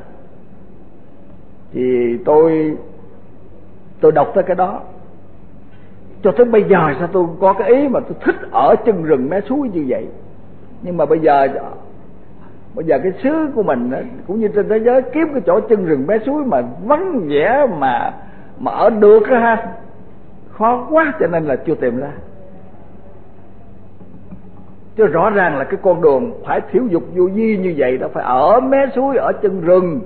Thì tôi tôi đọc tới cái đó, cho tới bây giờ sao tôi có cái ý mà tôi thích ở chân rừng mé suối như vậy. Nhưng mà bây giờ bây giờ cái xứ của mình cũng như trên thế giới, kiếm cái chỗ chân rừng mé suối mà vắng vẻ mà mà ở được đó ha, khó quá, cho nên là chưa tìm ra. Chứ rõ ràng là cái con đường phải thiểu dục vô vi như vậy đó, phải ở mé suối, ở chân rừng,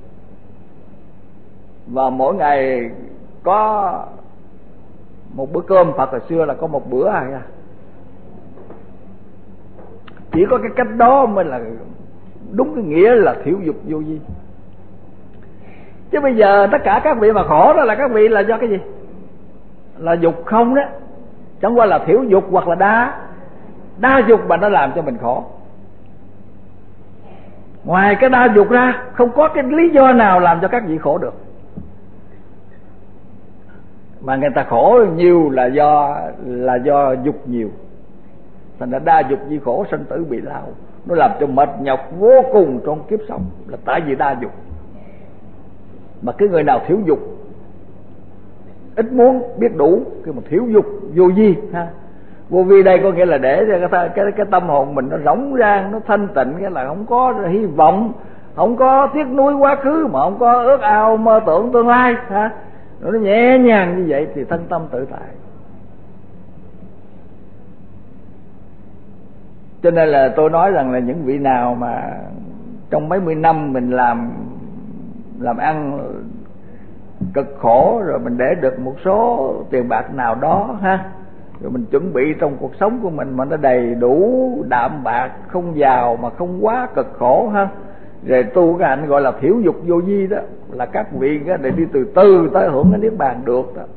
và mỗi ngày có một bữa cơm. Phật hồi xưa là có một bữa à, chỉ có cái cách đó mới là đúng cái nghĩa là thiểu dục vô vi. Chứ bây giờ tất cả các vị mà khổ đó là các vị là do cái gì? Là dục không đó, chẳng qua là thiểu dục hoặc là đa đa dục mà nó làm cho mình khổ. Ngoài cái đa dục ra không có cái lý do nào làm cho các vị khổ được. Mà người ta khổ nhiều là do là do dục nhiều, thành ra đa dục di khổ sanh tử bị lao. Nó làm cho mệt nhọc vô cùng trong kiếp sống là tại vì đa dục. Mà cái người nào thiếu dục, ít muốn, biết đủ, cái mà thiếu dục vô vi ha. Vô vi đây có nghĩa là để cho cái, cái, cái tâm hồn mình nó rỗng rang, nó thanh tịnh, cái là không có hy vọng, không có tiếc nuối quá khứ, mà không có ước ao mơ tưởng tương lai ha. Nó nhẹ nhàng như vậy thì thân tâm tự tại. Cho nên là tôi nói rằng là những vị nào mà trong mấy mươi năm mình làm làm ăn cực khổ, rồi mình để được một số tiền bạc nào đó ha, rồi mình chuẩn bị trong cuộc sống của mình mà nó đầy đủ đạm bạc, không giàu mà không quá cực khổ ha, rồi tu cái hạnh gọi là thiểu dục vô vi đó, là các vị để đi từ từ tới hưởng cái niết bàn được đó.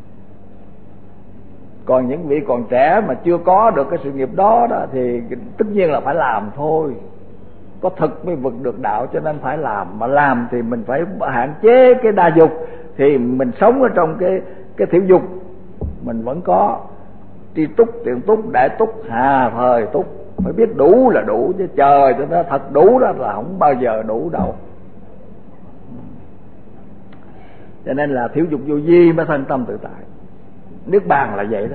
Còn những vị còn trẻ mà chưa có được cái sự nghiệp đó đó thì tất nhiên là phải làm thôi. Có thực mới vực được đạo, cho nên phải làm. Mà làm thì mình phải hạn chế cái đa dục, thì mình sống ở trong cái cái thiểu dục mình vẫn có tri túc, tiện túc, đại túc, hà thời túc. Phải biết đủ là đủ, chứ chờ cho nó thật đủ đó là không bao giờ đủ đâu. Cho nên là thiểu dục vô vi mới thân tâm tự tại. Niết bàn là vậy đó.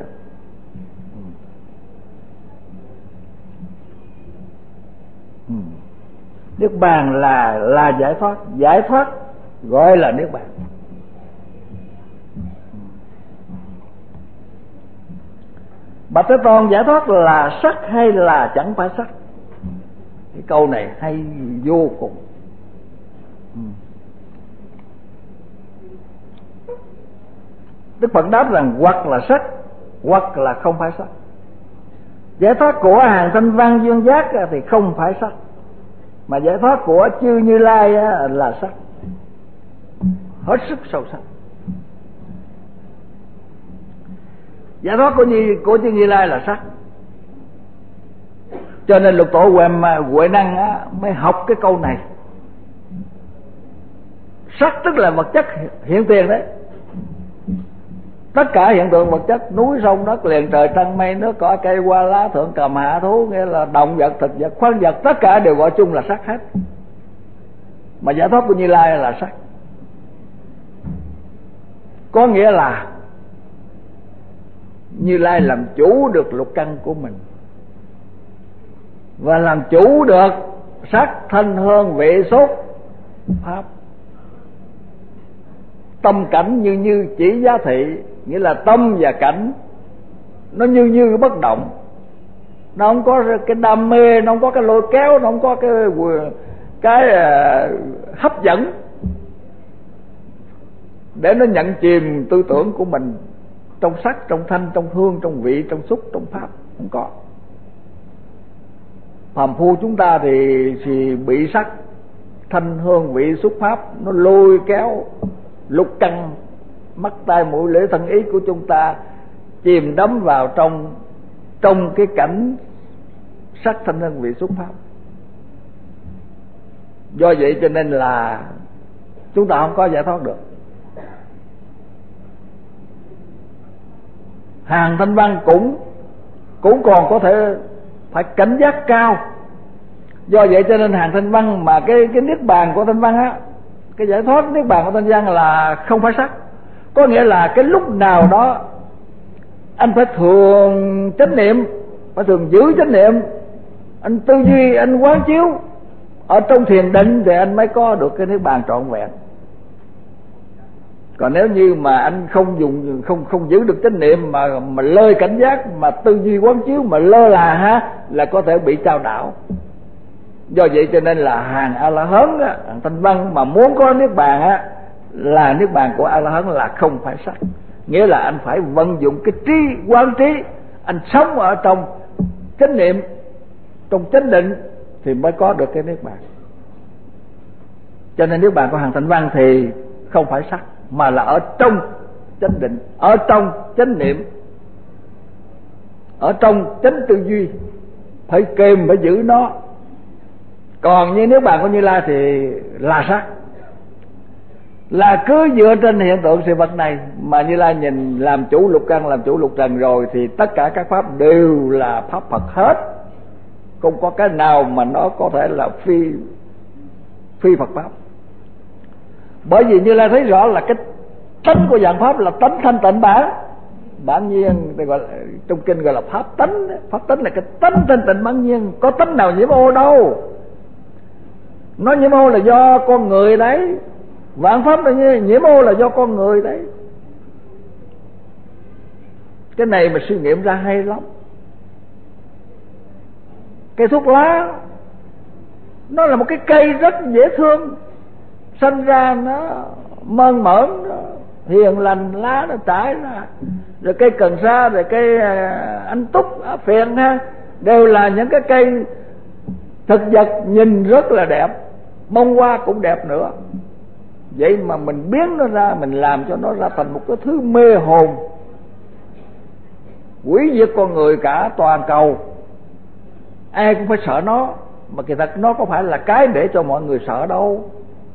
Ừ. Niết bàn là là giải thoát, giải thoát gọi là niết bàn. Bạch Thế Tôn, giải thoát là sắc hay là chẳng phải sắc? Cái câu này hay vô cùng. Ừ. Đức Phật đáp rằng hoặc là sắc, hoặc là không phải sắc. Giải thoát của hàng thanh văn duyên giác thì không phải sắc, mà giải thoát của chư Như Lai là sắc, hết sức sâu sắc. Giải thoát của như của chư Như Lai là sắc, cho nên Lục Tổ Huệ Huệ Năng á, mới học cái câu này. Sắc tức là vật chất hiện tiền đấy. Tất cả hiện tượng vật chất, núi sông đất liền trời trăng mây nước cỏ cây hoa lá thượng cầm hạ thú, nghĩa là động vật, thực vật, khoáng vật, tất cả đều gọi chung là sắc hết. Mà giải thoát của Như Lai là sắc, có nghĩa là Như Lai làm chủ được lục căn của mình, và làm chủ được sắc thanh hương vị xúc pháp. Tâm cảnh như như chỉ giá thị, nghĩa là tâm và cảnh nó như như bất động, nó không có cái đam mê, nó không có cái lôi kéo, nó không có cái cái uh, hấp dẫn để nó nhận chìm tư tưởng của mình trong sắc, trong thanh, trong hương, trong vị, trong xúc, trong pháp. Không có. Phàm phu chúng ta thì, thì bị sắc thanh hương vị xúc pháp nó lôi kéo lục căn mắt tai mũi lưỡi thân ý của chúng ta, chìm đắm vào trong trong cái cảnh sắc thanh hương vị xúc pháp. Do vậy cho nên là chúng ta không có giải thoát được. Hàng thanh văn cũng cũng còn có thể phải cảnh giác cao. Do vậy cho nên hàng thanh văn mà cái cái niết bàn của thanh văn á, cái giải thoát niết bàn của thanh văn là không phải sắc. Có nghĩa là cái lúc nào đó anh phải thường chánh niệm, phải thường giữ chánh niệm, anh tư duy, anh quán chiếu ở trong thiền định thì anh mới có được cái niết bàn trọn vẹn. Còn nếu như mà anh không dùng không không giữ được chánh niệm mà mà lơi cảnh giác, mà tư duy quán chiếu mà lơ là ha, là có thể bị chao đảo. Do vậy cho nên là hàng A La Hán á, hàng thanh văn mà muốn có niết bàn á, là niết bàn của A La Hán là không phải sắc. Nghĩa là anh phải vận dụng cái trí quán trí, anh sống ở trong chánh niệm, trong chánh định, thì mới có được cái niết bàn. Cho nên niết bàn của hàng thanh văn thì không phải sắc, mà là ở trong chánh định, ở trong chánh niệm, ở trong chánh tư duy, phải kềm, phải giữ nó. Còn như niết bàn của Như Lai thì là sắc, là cứ dựa trên hiện tượng sự vật này mà Như Lai nhìn làm chủ lục căn, làm chủ lục trần rồi thì tất cả các pháp đều là pháp Phật hết, không có cái nào mà nó có thể là phi phi Phật pháp. Bởi vì Như Lai thấy rõ là cái tánh của dạng pháp là tánh thanh tịnh bản bản nhiên, gọi là, trong kinh gọi là pháp tánh. Pháp tánh là cái tánh thanh tịnh bản nhiên, có tánh nào nhiễm ô đâu. Nó nhiễm ô là do con người đấy, vạn pháp là nhiễm ô là do con người đấy. Cái này mà suy nghiệm ra hay lắm. Cây thuốc lá nó là một cái cây rất dễ thương, sinh ra nó mơn mởn, nó hiền lành, lá nó trải ra. Rồi cây cần sa, rồi cây anh túc, phèn ha, đều là những cái cây thực vật nhìn rất là đẹp. Bông hoa cũng đẹp nữa. Vậy mà mình biến nó ra, mình làm cho nó ra thành một cái thứ mê hồn, hủy diệt con người cả toàn cầu. Ai cũng phải sợ nó, mà kỳ thật nó có phải là cái để cho mọi người sợ đâu.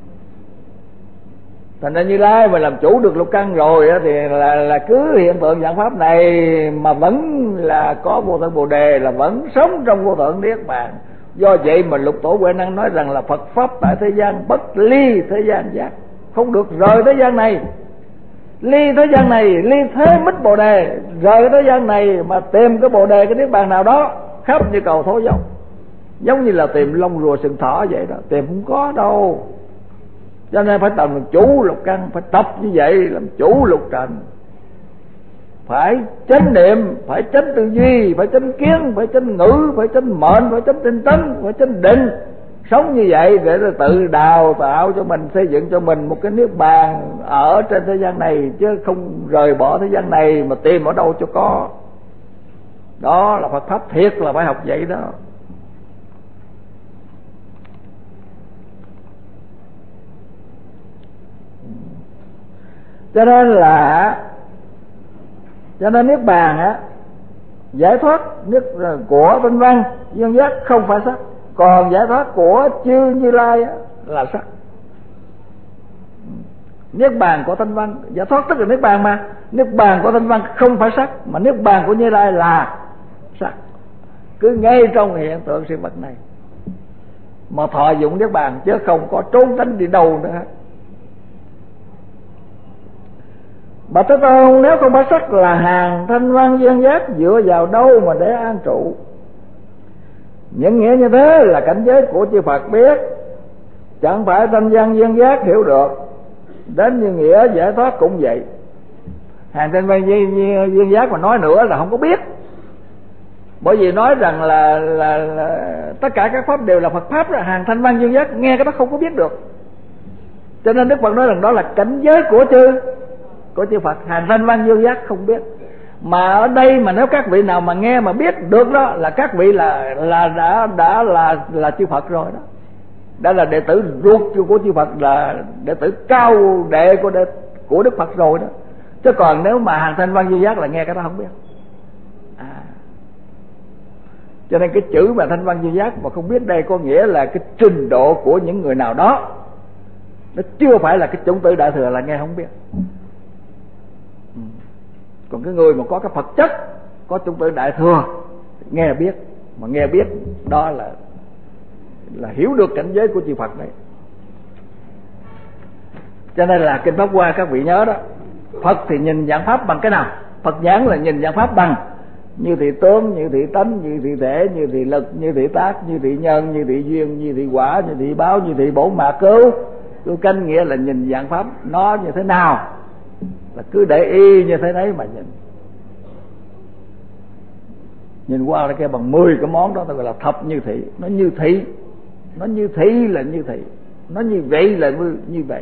Thành ra Như Lai mà làm chủ được lục căn rồi thì là, là cứ hiện tượng dạng pháp này mà vẫn là có vô thượng Bồ Đề, là vẫn sống trong vô thượng niết bàn. Do vậy mà Lục Tổ Huệ Năng nói rằng là Phật pháp tại thế gian bất ly thế gian giác, không được rời thế gian này. Ly thế gian này, ly thế mít Bồ Đề, rời thế gian này mà tìm cái Bồ Đề, cái niết bàn nào đó khắp như cầu thối dốc, giống như là tìm lông rùa sừng thỏ vậy đó, tìm không có đâu. Cho nên phải làm chủ lục căn, phải tập như vậy làm chủ lục trần, phải chánh niệm, phải chánh tư duy, phải chánh kiến, phải chánh ngữ, phải chánh mệnh, phải chánh tinh tấn, phải chánh định. Sống như vậy để tự đào tạo cho mình, xây dựng cho mình một cái niết bàn ở trên thế gian này, chứ không rời bỏ thế gian này mà tìm ở đâu cho có. Đó là Phật pháp thiệt, là phải học vậy đó. Cho nên là cho nên niết bàn á, giải thoát niết của Thanh Văn Duyên Giác không phải sắc, còn giải thoát của chư Như Lai á, là sắc. Niết bàn của Thanh Văn giải thoát tức là niết bàn, mà niết bàn của Thanh Văn không phải sắc, mà niết bàn của Như Lai là sắc. Cứ ngay trong hiện tượng sự vật này mà thọ dụng niết bàn, chứ không có trốn tránh đi đâu nữa. Bạch Thế Tôn, nếu không phải sắc là hàng Thanh Văn Duyên Giác dựa vào đâu mà để an trụ? Những nghĩa như thế là cảnh giới của chư Phật biết, chẳng phải Thanh Văn Duyên Giác hiểu được. Đến như nghĩa giải thoát cũng vậy. Hàng Thanh Văn Duyên Giác mà nói nữa là không có biết. Bởi vì nói rằng là, là, là tất cả các pháp đều là Phật pháp rồi, hàng Thanh Văn Duyên Giác nghe cái đó không có biết được. Cho nên Đức Phật nói rằng đó là cảnh giới của chư của chư Phật, hàng Thanh Văn Duyên Giác không biết. Mà ở đây mà nếu các vị nào mà nghe mà biết được đó là các vị là là đã đã là là chư Phật rồi đó. Đã là đệ tử ruột của chư Phật, là đệ tử cao đệ của đệ, của Đức Phật rồi đó. Chứ còn nếu mà hàng Thanh Văn Duyên Giác là nghe cái đó không biết. À. Cho nên cái chữ mà Thanh Văn Duyên Giác mà không biết đây có nghĩa là cái trình độ của những người nào đó, nó chưa phải là cái chủng tử đại thừa là nghe không biết. Còn cái người mà có cái Phật chất, có chủng tử đại thừa, nghe biết, mà nghe biết đó là là hiểu được cảnh giới của chư Phật đấy. Cho nên là kinh Pháp Hoa các vị nhớ đó, Phật thì nhìn dạng pháp bằng cái nào? Phật nhãn là nhìn dạng pháp bằng như thị tướng, như thị tánh, như thị thể, như thị lực, như thị tác, như thị nhân, như thị duyên, như thị quả, như thị báo, như thị bổn mạc cứu. Cứu canh nghĩa là nhìn dạng pháp nó như thế nào, là cứ để y như thế đấy mà nhìn. Nhìn qua cái bằng mười cái món đó ta gọi là thập như thị. Nó như thị, nó như thị là như thị, nó như vậy là như vậy.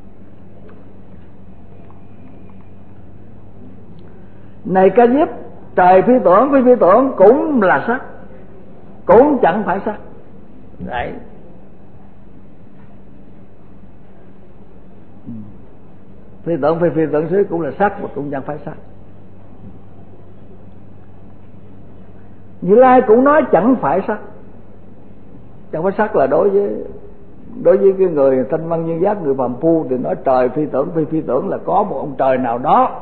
Này Ca Diếp, trời phi tưởng phi phi tưởng cũng là sắc, cũng chẳng phải sắc. Đấy. Phi tưởng phi phi tưởng xứ cũng là sắc mà cũng chẳng phải sắc. Như Lai cũng nói chẳng phải sắc. Chẳng phải sắc là đối với đối với cái người thanh văn duyên giác, người phàm phu thì nói trời phi tưởng phi phi tưởng là có một ông trời nào đó.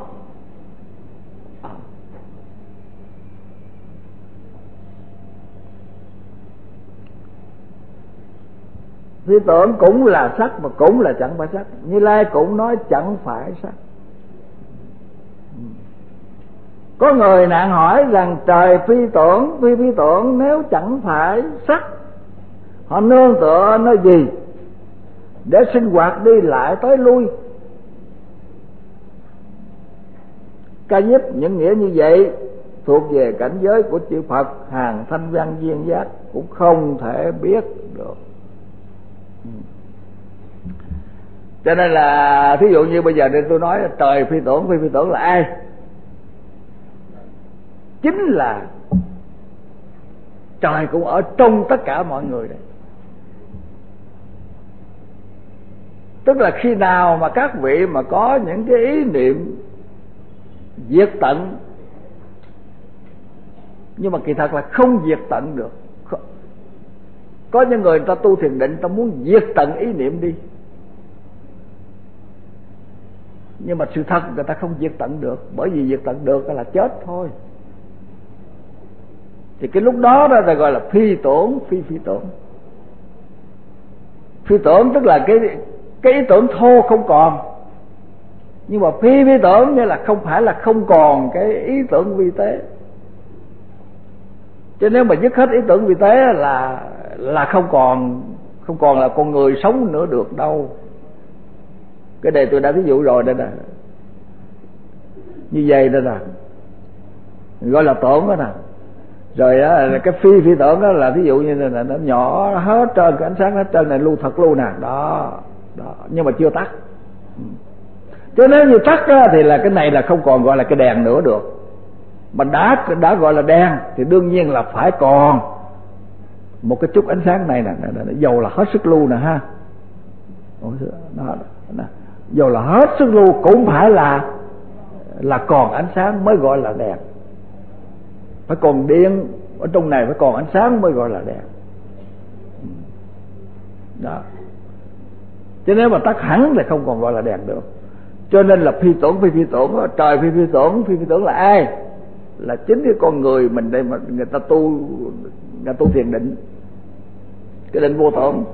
Phi tưởng cũng là sắc mà cũng là chẳng phải sắc. Như Lai cũng nói chẳng phải sắc. Có người nạn hỏi rằng trời phi tưởng phi phi tưởng nếu chẳng phải sắc, họ nương tựa nơi gì để sinh hoạt đi lại tới lui? Ca diếp những nghĩa như vậy thuộc về cảnh giới của chư Phật, hàng thanh văn duyên giác cũng không thể biết được. Cho nên là thí dụ như bây giờ nên tôi nói là trời phi tưởng phi phi tưởng là ai? Chính là trời cũng ở trong tất cả mọi người đấy. Tức là khi nào mà các vị mà có những cái ý niệm diệt tận, nhưng mà kỳ thật là không diệt tận được. Có những người ta tu thiền định, ta muốn diệt tận ý niệm đi, nhưng mà sự thật người ta không diệt tận được, bởi vì diệt tận được là chết thôi. Thì cái lúc đó đó là gọi là phi tưởng phi phi tưởng. Phi tưởng tức là cái cái ý tưởng thô không còn, nhưng mà phi phi tưởng nghĩa là không phải là không còn cái ý tưởng vi tế. Cho nên mà dứt hết ý tưởng vi tế là là không còn không còn là con người sống nữa được đâu. Cái này tôi đã ví dụ rồi đây nè, như vậy đây nè, gọi là tưởng đó nè. Rồi á, cái phi phi tưởng đó là ví dụ như là nó nhỏ hết trơn, cái ánh sáng hết trơn này lưu thật luôn nè, đó, đó, nhưng mà chưa tắt. Cho nếu như tắt á, thì là cái này là không còn gọi là cái đèn nữa được. Mà đã đã gọi là đèn thì đương nhiên là phải còn một cái chút ánh sáng này nè, dầu là hết sức lưu nè ha. Đó, đó. Dầu là hết sức lưu cũng phải là là còn ánh sáng mới gọi là đèn. Phải còn điện ở trong này, phải còn ánh sáng mới gọi là đèn. Đó. Chứ nếu mà tắt hẳn thì không còn gọi là đèn được. Cho nên là phi tưởng phi phi tưởng, trời phi phi tưởng phi phi tưởng là ai? Là chính cái con người mình đây mà người ta tu, người ta tu thiền định, cái định vô tưởng.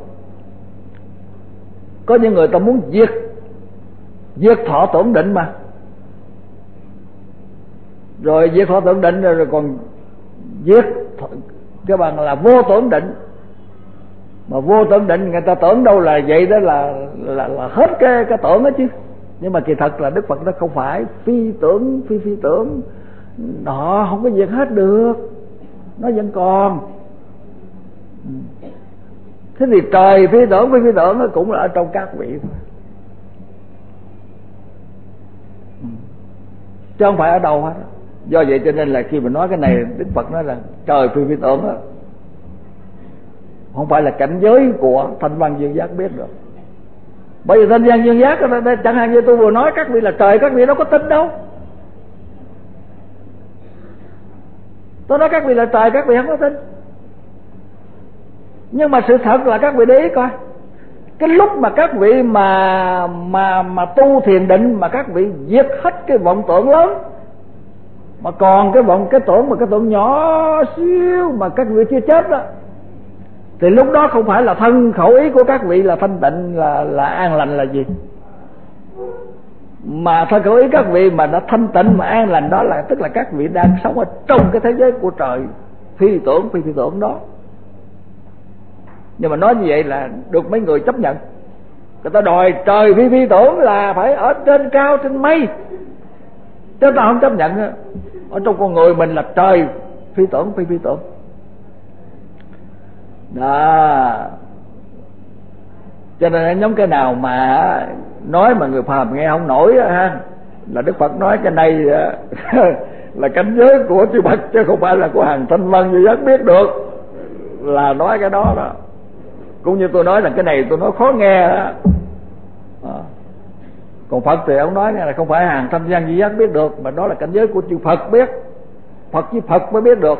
Có những người ta muốn diệt diệt thọ tưởng định mà, rồi diệt thọ tưởng định rồi, rồi còn diệt cái bằng là vô tưởng định. Mà vô tưởng định người ta tưởng đâu là vậy đó là là, là hết cái cái tưởng đó chứ. Nhưng mà kỳ thật là Đức Phật nó không phải phi tưởng phi phi tưởng, nó không có diệt hết được, nó vẫn còn. Thế thì trời phi tưởng phi phi tưởng nó cũng là ở trong các vị thôi, chứ không phải ở đâu hết. Do vậy cho nên là khi mà nói cái này, Đức Phật nói là trời phi phi tưởng đó, không phải là cảnh giới của thanh văn duyên giác biết được. Bởi vì thanh văn duyên giác chẳng hạn như tôi vừa nói các vị là trời, các vị đâu có tin đâu. Tôi nói các vị là trời, các vị không có tin. Nhưng mà sự thật là các vị để ý coi, cái lúc mà các vị mà mà mà tu thiền định mà các vị diệt hết cái vọng tưởng lớn, mà còn cái vọng cái tưởng mà cái tưởng nhỏ xíu mà các vị chưa chết đó, thì lúc đó không phải là thân khẩu ý của các vị là thanh tịnh, là là an lành là gì, mà thân khẩu ý các vị mà đã thanh tịnh mà an lành đó là tức là các vị đang sống ở trong cái thế giới của trời phi tưởng phi phi tưởng đó. Nhưng mà nói như vậy là được mấy người chấp nhận. Người ta đòi trời phi phi tưởng là phải ở trên cao trên mây, chứ ta không chấp nhận. Ở trong con người mình là trời phi tưởng phi phi tưởng đó. Cho nên nhóm cái nào mà nói mà người phàm nghe không nổi ha, là Đức Phật nói cái này là cảnh giới của chư Phật chứ không phải là của hàng thanh văn duy giác biết được, là nói cái đó đó. Cũng như tôi nói là cái này tôi nói khó nghe đó. À. Còn Phật thì ông nói là không phải hàng thanh văn duy giác biết được, mà đó là cảnh giới của chư Phật biết, Phật với Phật mới biết được.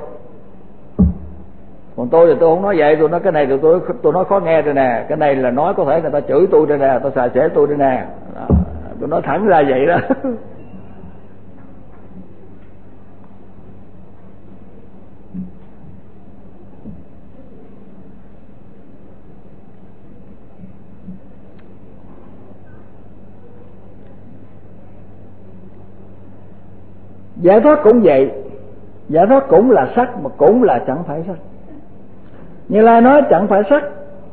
Còn tôi thì tôi không nói vậy, tôi nói cái này thì tôi tôi nói khó nghe rồi nè, cái này là nói có thể người ta chửi tôi rồi nè, ta xà xể tôi rồi nè. Đó. Tôi nói thẳng ra vậy đó. Giải thoát cũng vậy, giải thoát cũng là sắc mà cũng là chẳng phải sắc. Như Lai nói chẳng phải sắc.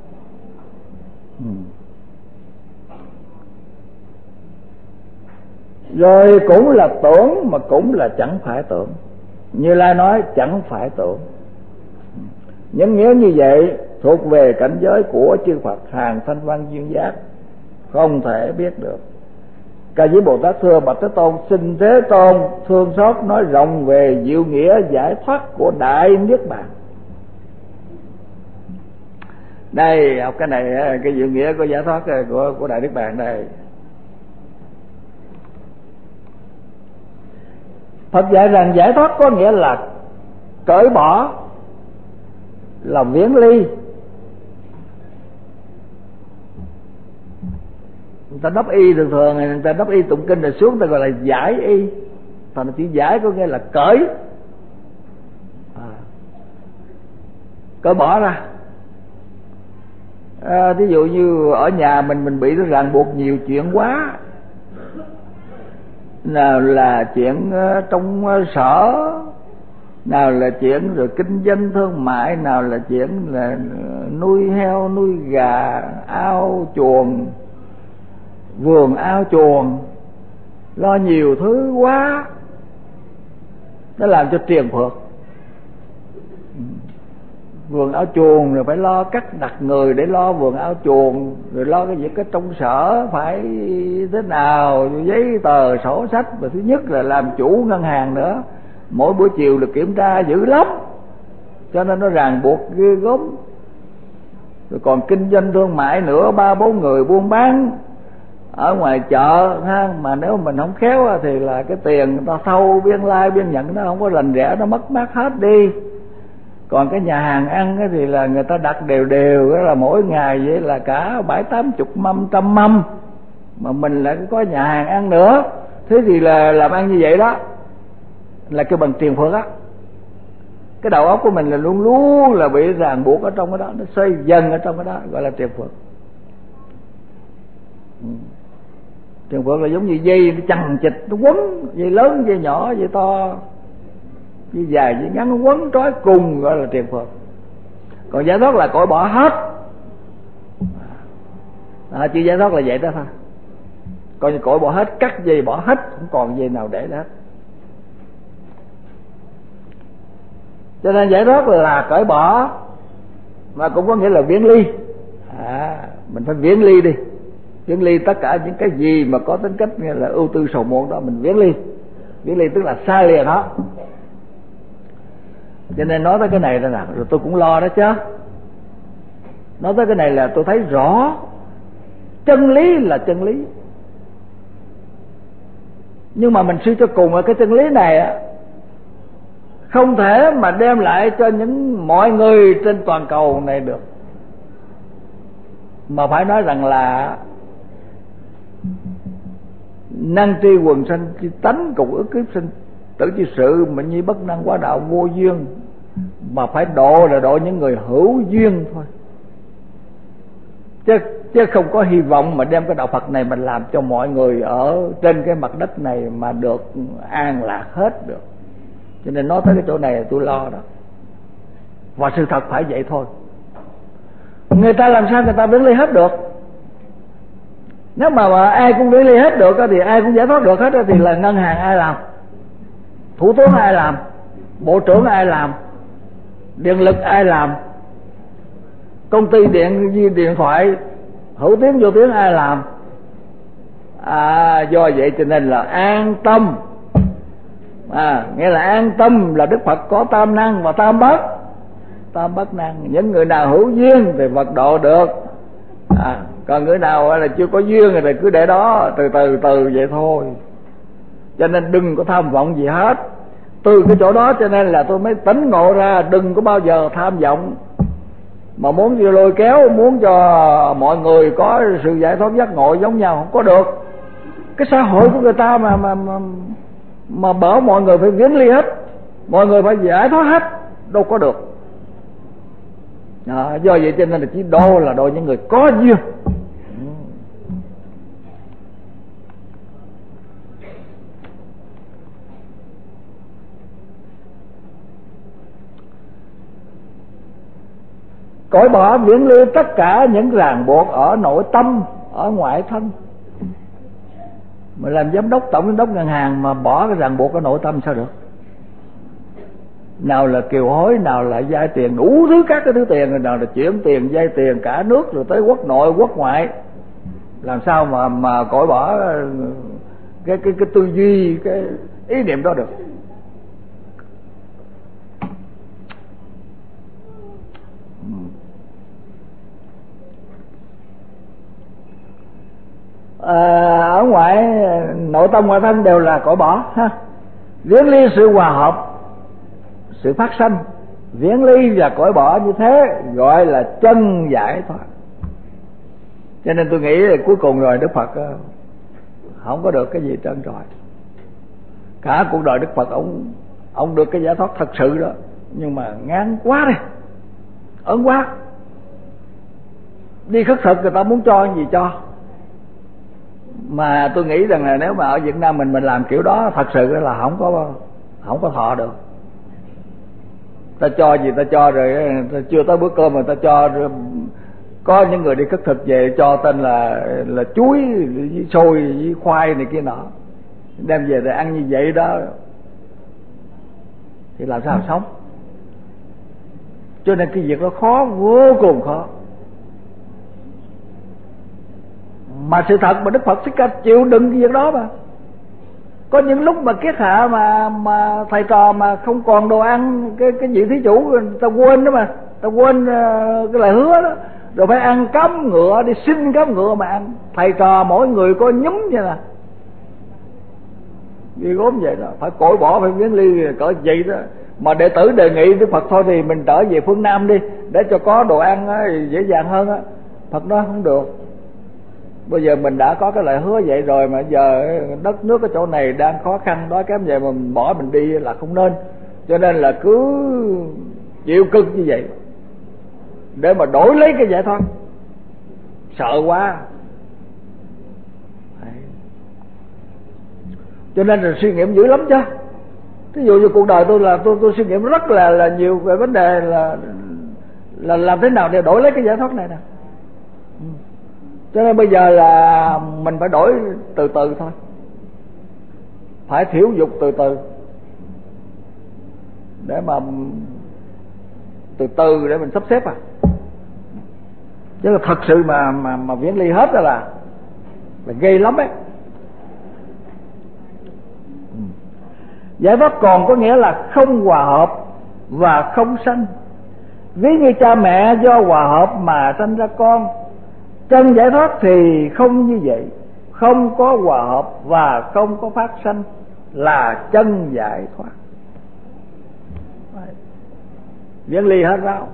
Rồi cũng là tưởng mà cũng là chẳng phải tưởng. Như Lai nói chẳng phải tưởng. Những nghĩa như vậy thuộc về cảnh giới của chư Phật hàng thanh văn duyên giác, không thể biết được. Ca Diếp Bồ Tát thưa bạch Thế Tôn, xin Thế Tôn thương xót nói rộng về diệu nghĩa giải thoát của Đại Niết Bàn. Đây học cái này, cái diệu nghĩa của giải thoát của của Đại Niết Bàn đây. Phật dạy rằng giải thoát có nghĩa là cởi bỏ, là viễn ly. Người ta đắp y thường thường, người ta đắp y tụng kinh rồi xuống, người ta gọi là giải y. Thành chữ giải có nghĩa là cởi, à, cởi bỏ ra. À, ví dụ như ở nhà mình mình bị nó ràng buộc nhiều chuyện quá, nào là chuyện trong sở, nào là chuyện rồi kinh doanh thương mại, nào là chuyện là nuôi heo nuôi gà, ao chuồng, vườn ao chuồng, lo nhiều thứ quá, nó làm cho triền phượt. Vườn ao chuồng rồi phải lo cắt đặt người để lo vườn ao chuồng, rồi lo cái việc cái trong sở phải thế nào, giấy tờ sổ sách, và thứ nhất là làm chủ ngân hàng nữa, mỗi buổi chiều được kiểm tra dữ lắm, cho nên nó ràng buộc ghê gớm. Rồi còn kinh doanh thương mại nữa, ba bốn người buôn bán ở ngoài chợ ha, mà nếu mình không khéo thì là cái tiền người ta thâu biên lai biên nhận nó không có rành rẽ, nó mất mát hết đi. Còn cái nhà hàng ăn thì là người ta đặt đều đều, đó là mỗi ngày vậy là cả bảy tám chục mâm, trăm mâm, mà mình lại có nhà hàng ăn nữa. Thế thì là làm ăn như vậy đó là cái bằng tiền phước á. Cái đầu óc của mình là luôn luôn là bị ràng buộc ở trong cái đó, nó xoay dần ở trong cái đó, gọi là tiền phước. Tiền phước là giống như dây nó chằng chịt, nó quấn, dây lớn, dây nhỏ, dây to, dây dài, dây ngắn, nó quấn trói cùng, gọi là tiền phước. Còn giải thoát là cởi bỏ hết. À, chữ giải thoát là vậy đó thôi. Coi như cởi bỏ hết, cắt dây bỏ hết, không còn dây nào để hết. Cho nên giải thoát là cởi bỏ, mà cũng có nghĩa là viễn ly. À, mình phải viễn ly đi, viễn ly tất cả những cái gì mà có tính cách như là ưu tư sầu muộn đó, mình viễn ly. Viễn ly tức là xa lìa nó. Cho nên nói tới cái này là rồi tôi cũng lo đó chứ. Nói tới cái này là tôi thấy rõ chân lý là chân lý, nhưng mà mình suy cho cùng ở cái chân lý này không thể mà đem lại cho những mọi người trên toàn cầu này được, mà phải nói rằng là năng tri quần sanh chi tánh cùng ức kiếp sinh tử chi sự mệnh nhi bất năng quá đạo vô duyên, mà phải độ là độ những người hữu duyên thôi, chứ chứ không có hy vọng mà đem cái đạo Phật này mình làm cho mọi người ở trên cái mặt đất này mà được an lạc hết được. Cho nên nói tới cái chỗ này tôi lo đó, và sự thật phải vậy thôi. Người ta làm sao người ta viễn ly hết được? Nếu mà, mà ai cũng viễn ly hết được thì ai cũng giải thoát được hết thì là ngân hàng ai làm, thủ tướng ai làm, bộ trưởng ai làm, điện lực ai làm, công ty điện điện thoại hữu tiếng vô tiếng ai làm? À, do vậy cho nên là an tâm À, nghĩa là an tâm là Đức Phật có tam năng và tam bất. Tam bất năng, những người nào hữu duyên thì Phật độ được. À, còn người nào là chưa có duyên thì cứ để đó từ từ từ vậy thôi. Cho nên đừng có tham vọng gì hết. Từ cái chỗ đó cho nên là tôi mới tỉnh ngộ ra đừng có bao giờ tham vọng. Mà muốn như lôi kéo, muốn cho mọi người có sự giải thoát giác ngộ giống nhau không có được. Cái xã hội của người ta mà mà mà, mà bảo mọi người phải viễn ly hết, mọi người phải giải thoát hết, đâu có được. À, do vậy cho nên là chỉ độ là độ những người có duyên. Cởi bỏ viễn ly tất cả những ràng buộc ở nội tâm, ở ngoại thân. Mà làm giám đốc, tổng giám đốc ngân hàng mà bỏ cái ràng buộc ở nội tâm sao được? Nào là kiều hối, nào là vay tiền, đủ thứ các cái thứ tiền, nào là chuyển tiền, vay tiền cả nước, rồi tới quốc nội, quốc ngoại. Làm sao mà mà cởi bỏ cái cái cái tư duy, cái ý niệm đó được? À, ở ngoài nội tâm ngoại thân đều là cởi bỏ ha. Viễn ly sự hòa hợp, sự phát sanh, viễn ly và cởi bỏ như thế gọi là chân giải thoát. Cho nên tôi nghĩ là cuối cùng rồi Đức Phật không có được cái gì trơn trọi. Cả cuộc đời Đức Phật ông ông được cái giải thoát thật sự đó, nhưng mà ngán quá đi, ớn quá. Đi khất thực người ta muốn cho gì cho. Mà tôi nghĩ rằng là nếu mà ở Việt Nam mình mình làm kiểu đó thật sự là không có không có thọ được. Ta cho gì ta cho rồi, ta chưa tới bữa cơm mà ta cho rồi. Có những người đi khất thực về cho tên là là chuối với xôi với khoai này kia nọ, đem về để ăn như vậy đó thì làm sao sống? Cho nên cái việc đó khó, vô cùng khó. Mà sự thật mà Đức Phật Thích Ca chịu đựng cái việc đó mà. Có những lúc mà kiết hạ mà mà thầy trò mà không còn đồ ăn, cái cái vị thí chủ ta quên đó mà, ta quên uh, cái lời hứa đó, rồi phải ăn cắm ngựa, đi xin cắm ngựa mà ăn. Thầy trò mỗi người có nhúm vậy nè, đi gốm vậy đó, phải cởi bỏ, phải viễn ly cỡ vậy đó. Mà đệ tử đề nghị Đức Phật thôi thì mình trở về phương Nam đi để cho có đồ ăn á, dễ dàng hơn á. Phật nói không được. Bây giờ mình đã có cái lời hứa vậy rồi, mà giờ đất nước cái chỗ này đang khó khăn đó, kém vậy mà mình bỏ mình đi là không nên. Cho nên là cứ chịu cực như vậy để mà đổi lấy cái giải thoát. Sợ quá. Đấy. Cho nên là suy nghiệm dữ lắm chứ. Ví dụ như cuộc đời tôi là tôi tôi suy nghiệm rất là là nhiều về vấn đề là là làm thế nào để đổi lấy cái giải thoát này nè. Cho nên bây giờ là mình phải đổi từ từ thôi, phải thiểu dục từ từ, để mà từ từ để mình sắp xếp à. Chứ là thật sự mà mà mà viễn ly hết rồi là là ghê lắm ấy. Giải thoát còn có nghĩa là không hòa hợp và không sanh. Ví như cha mẹ do hòa hợp mà sanh ra con. Chân giải thoát thì không như vậy, không có hòa hợp và không có phát sanh là chân giải thoát. Viễn ly hết ráo.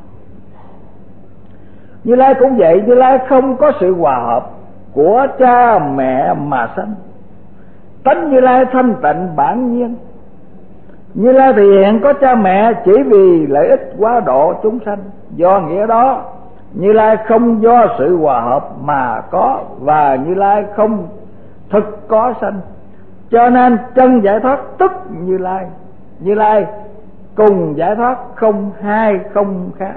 Như Lai cũng vậy, Như Lai không có sự hòa hợp của cha mẹ mà sanh. Tánh Như Lai thanh tịnh bản nhiên. Như Lai thì hiện có cha mẹ chỉ vì lợi ích quá độ chúng sanh. Do nghĩa đó Như Lai không do sự hòa hợp mà có, và Như Lai không thực có sanh. Cho nên chân giải thoát tức Như Lai. Như Lai cùng giải thoát, không hai không khác.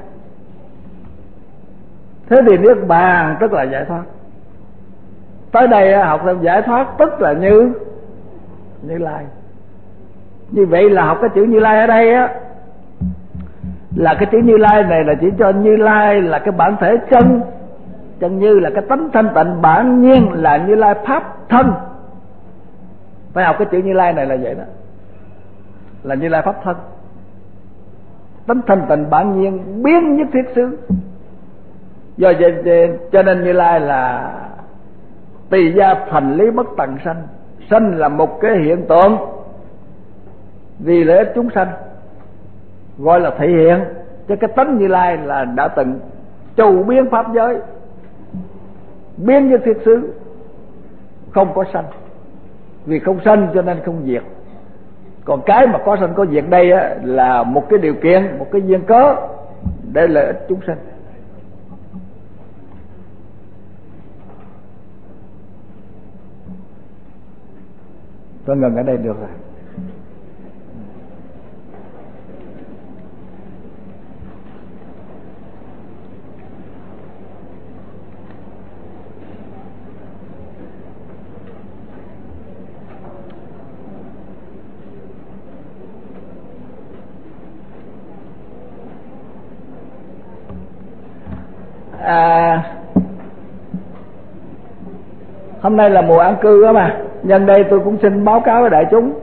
Thế thì Niết Bàn tức là giải thoát. Tới đây học thêm giải thoát tức là Như Như Lai. Như vậy là học cái chữ Như Lai ở đây á, là cái chữ Như Lai này là chỉ cho Như Lai là cái bản thể chân. Chân như là cái tánh thanh tịnh bản nhiên, là Như Lai pháp thân. Phải học cái chữ Như Lai này là vậy đó. là Như Lai pháp thân, tánh thanh tịnh bản nhiên biến nhất thiết xứ. Do vậy cho nên Như Lai là tỳ gia thành lý bất tận sanh. Sanh là một cái hiện tượng vì lợi ích chúng sanh, gọi là thể hiện. Chứ cái tánh Như Lai là đã từng trù biến pháp giới, biến nhất thiết xứ, không có sanh. Vì không sanh cho nên không diệt. Còn cái mà có sanh có diệt đây á, là một cái điều kiện, một cái duyên cớ để lợi ích chúng sanh. Tôi ngừng ở đây được rồi. À, hôm nay là mùa an cư đó mà, nhân đây tôi cũng xin báo cáo với đại chúng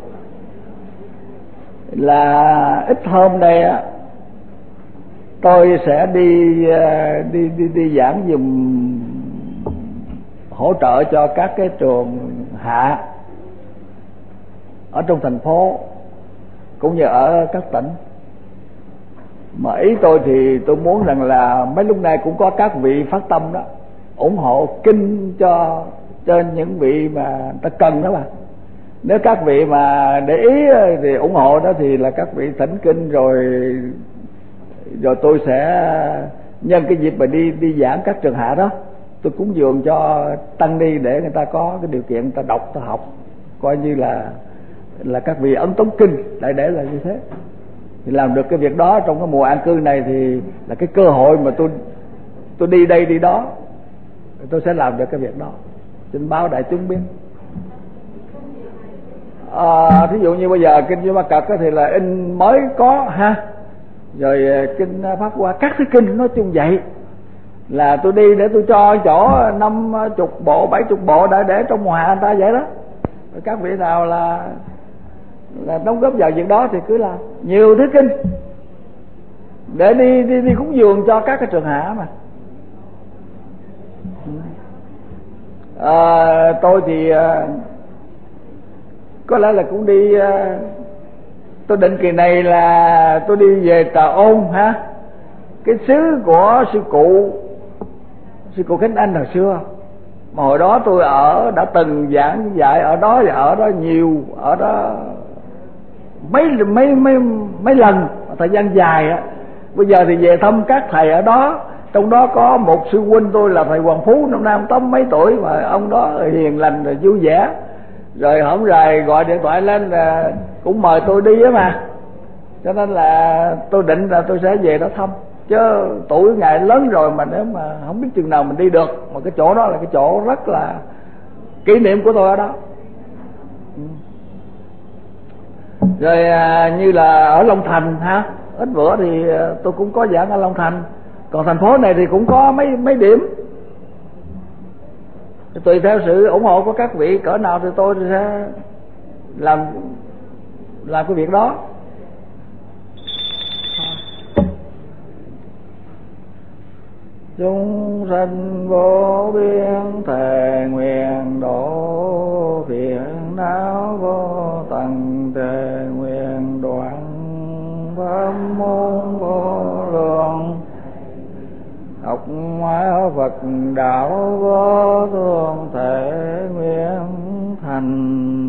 là ít hôm đây á, tôi sẽ đi đi đi đi giảng dùm, hỗ trợ cho các cái trường hạ ở trong thành phố cũng như ở các tỉnh. Mà ý tôi thì tôi muốn rằng là mấy lúc này cũng có các vị phát tâm đó ủng hộ kinh cho cho những vị mà ta cần đó mà. Nếu các vị mà để ý thì ủng hộ đó thì là các vị thỉnh kinh rồi rồi tôi sẽ nhân cái dịp mà đi đi giảng các trường hạ đó, tôi cúng dường cho tăng ni để người ta có cái điều kiện người ta đọc ta học, coi như là là các vị ấn tống kinh, đại để là như thế. Thì làm được cái việc đó trong cái mùa an cư này thì là cái cơ hội mà tôi tôi đi đây đi đó, tôi sẽ làm được cái việc đó. Xin báo đại chúng biết. À, thí dụ như bây giờ kinh Duy Ma Cật thì là in mới có ha, rồi kinh Pháp Hoa, các cái kinh nói chung vậy là tôi đi để tôi cho chỗ năm chục bộ bảy chục bộ đã để trong mùa hạ người ta vậy đó. Rồi các vị nào là là đóng góp vào việc đó thì cứ làm nhiều thứ kinh để đi đi đi cúng dường cho các cái trường hạ mà. À, tôi thì à, có lẽ là cũng đi, à, tôi định kỳ này là tôi đi về Trà Ôn ha, cái xứ của sư cụ sư cụ Khánh Anh hồi xưa. Mà hồi đó tôi ở đã từng giảng dạy ở đó và ở đó nhiều, ở đó mấy mấy mấy mấy lần thời gian dài á. Bây giờ thì về thăm các thầy ở đó, trong đó có một sư huynh tôi là thầy Hoàng Phú, năm nay ông tám mấy tuổi mà ông đó hiền lành rồi vui vẻ. Rồi hổng rày gọi điện thoại lên là cũng mời tôi đi á mà. Cho nên là tôi định là tôi sẽ về đó thăm. Chứ tuổi ngài lớn rồi mà nếu mà không biết chừng nào mình đi được. Mà cái chỗ đó là cái chỗ rất là kỷ niệm của tôi ở đó. Rồi à, như là ở Long Thành ha, ít bữa thì tôi cũng có giảng ở Long Thành. Còn thành phố này thì cũng có mấy mấy điểm. Tùy theo sự ủng hộ của các vị cỡ nào thì tôi sẽ làm làm cái việc đó. Chúng sanh vô biên thề nguyện độ phiền não vô tận, thề nguyện đoạn pháp môn vô lượng, học hóa Phật đạo vô thường, thể nguyện thành.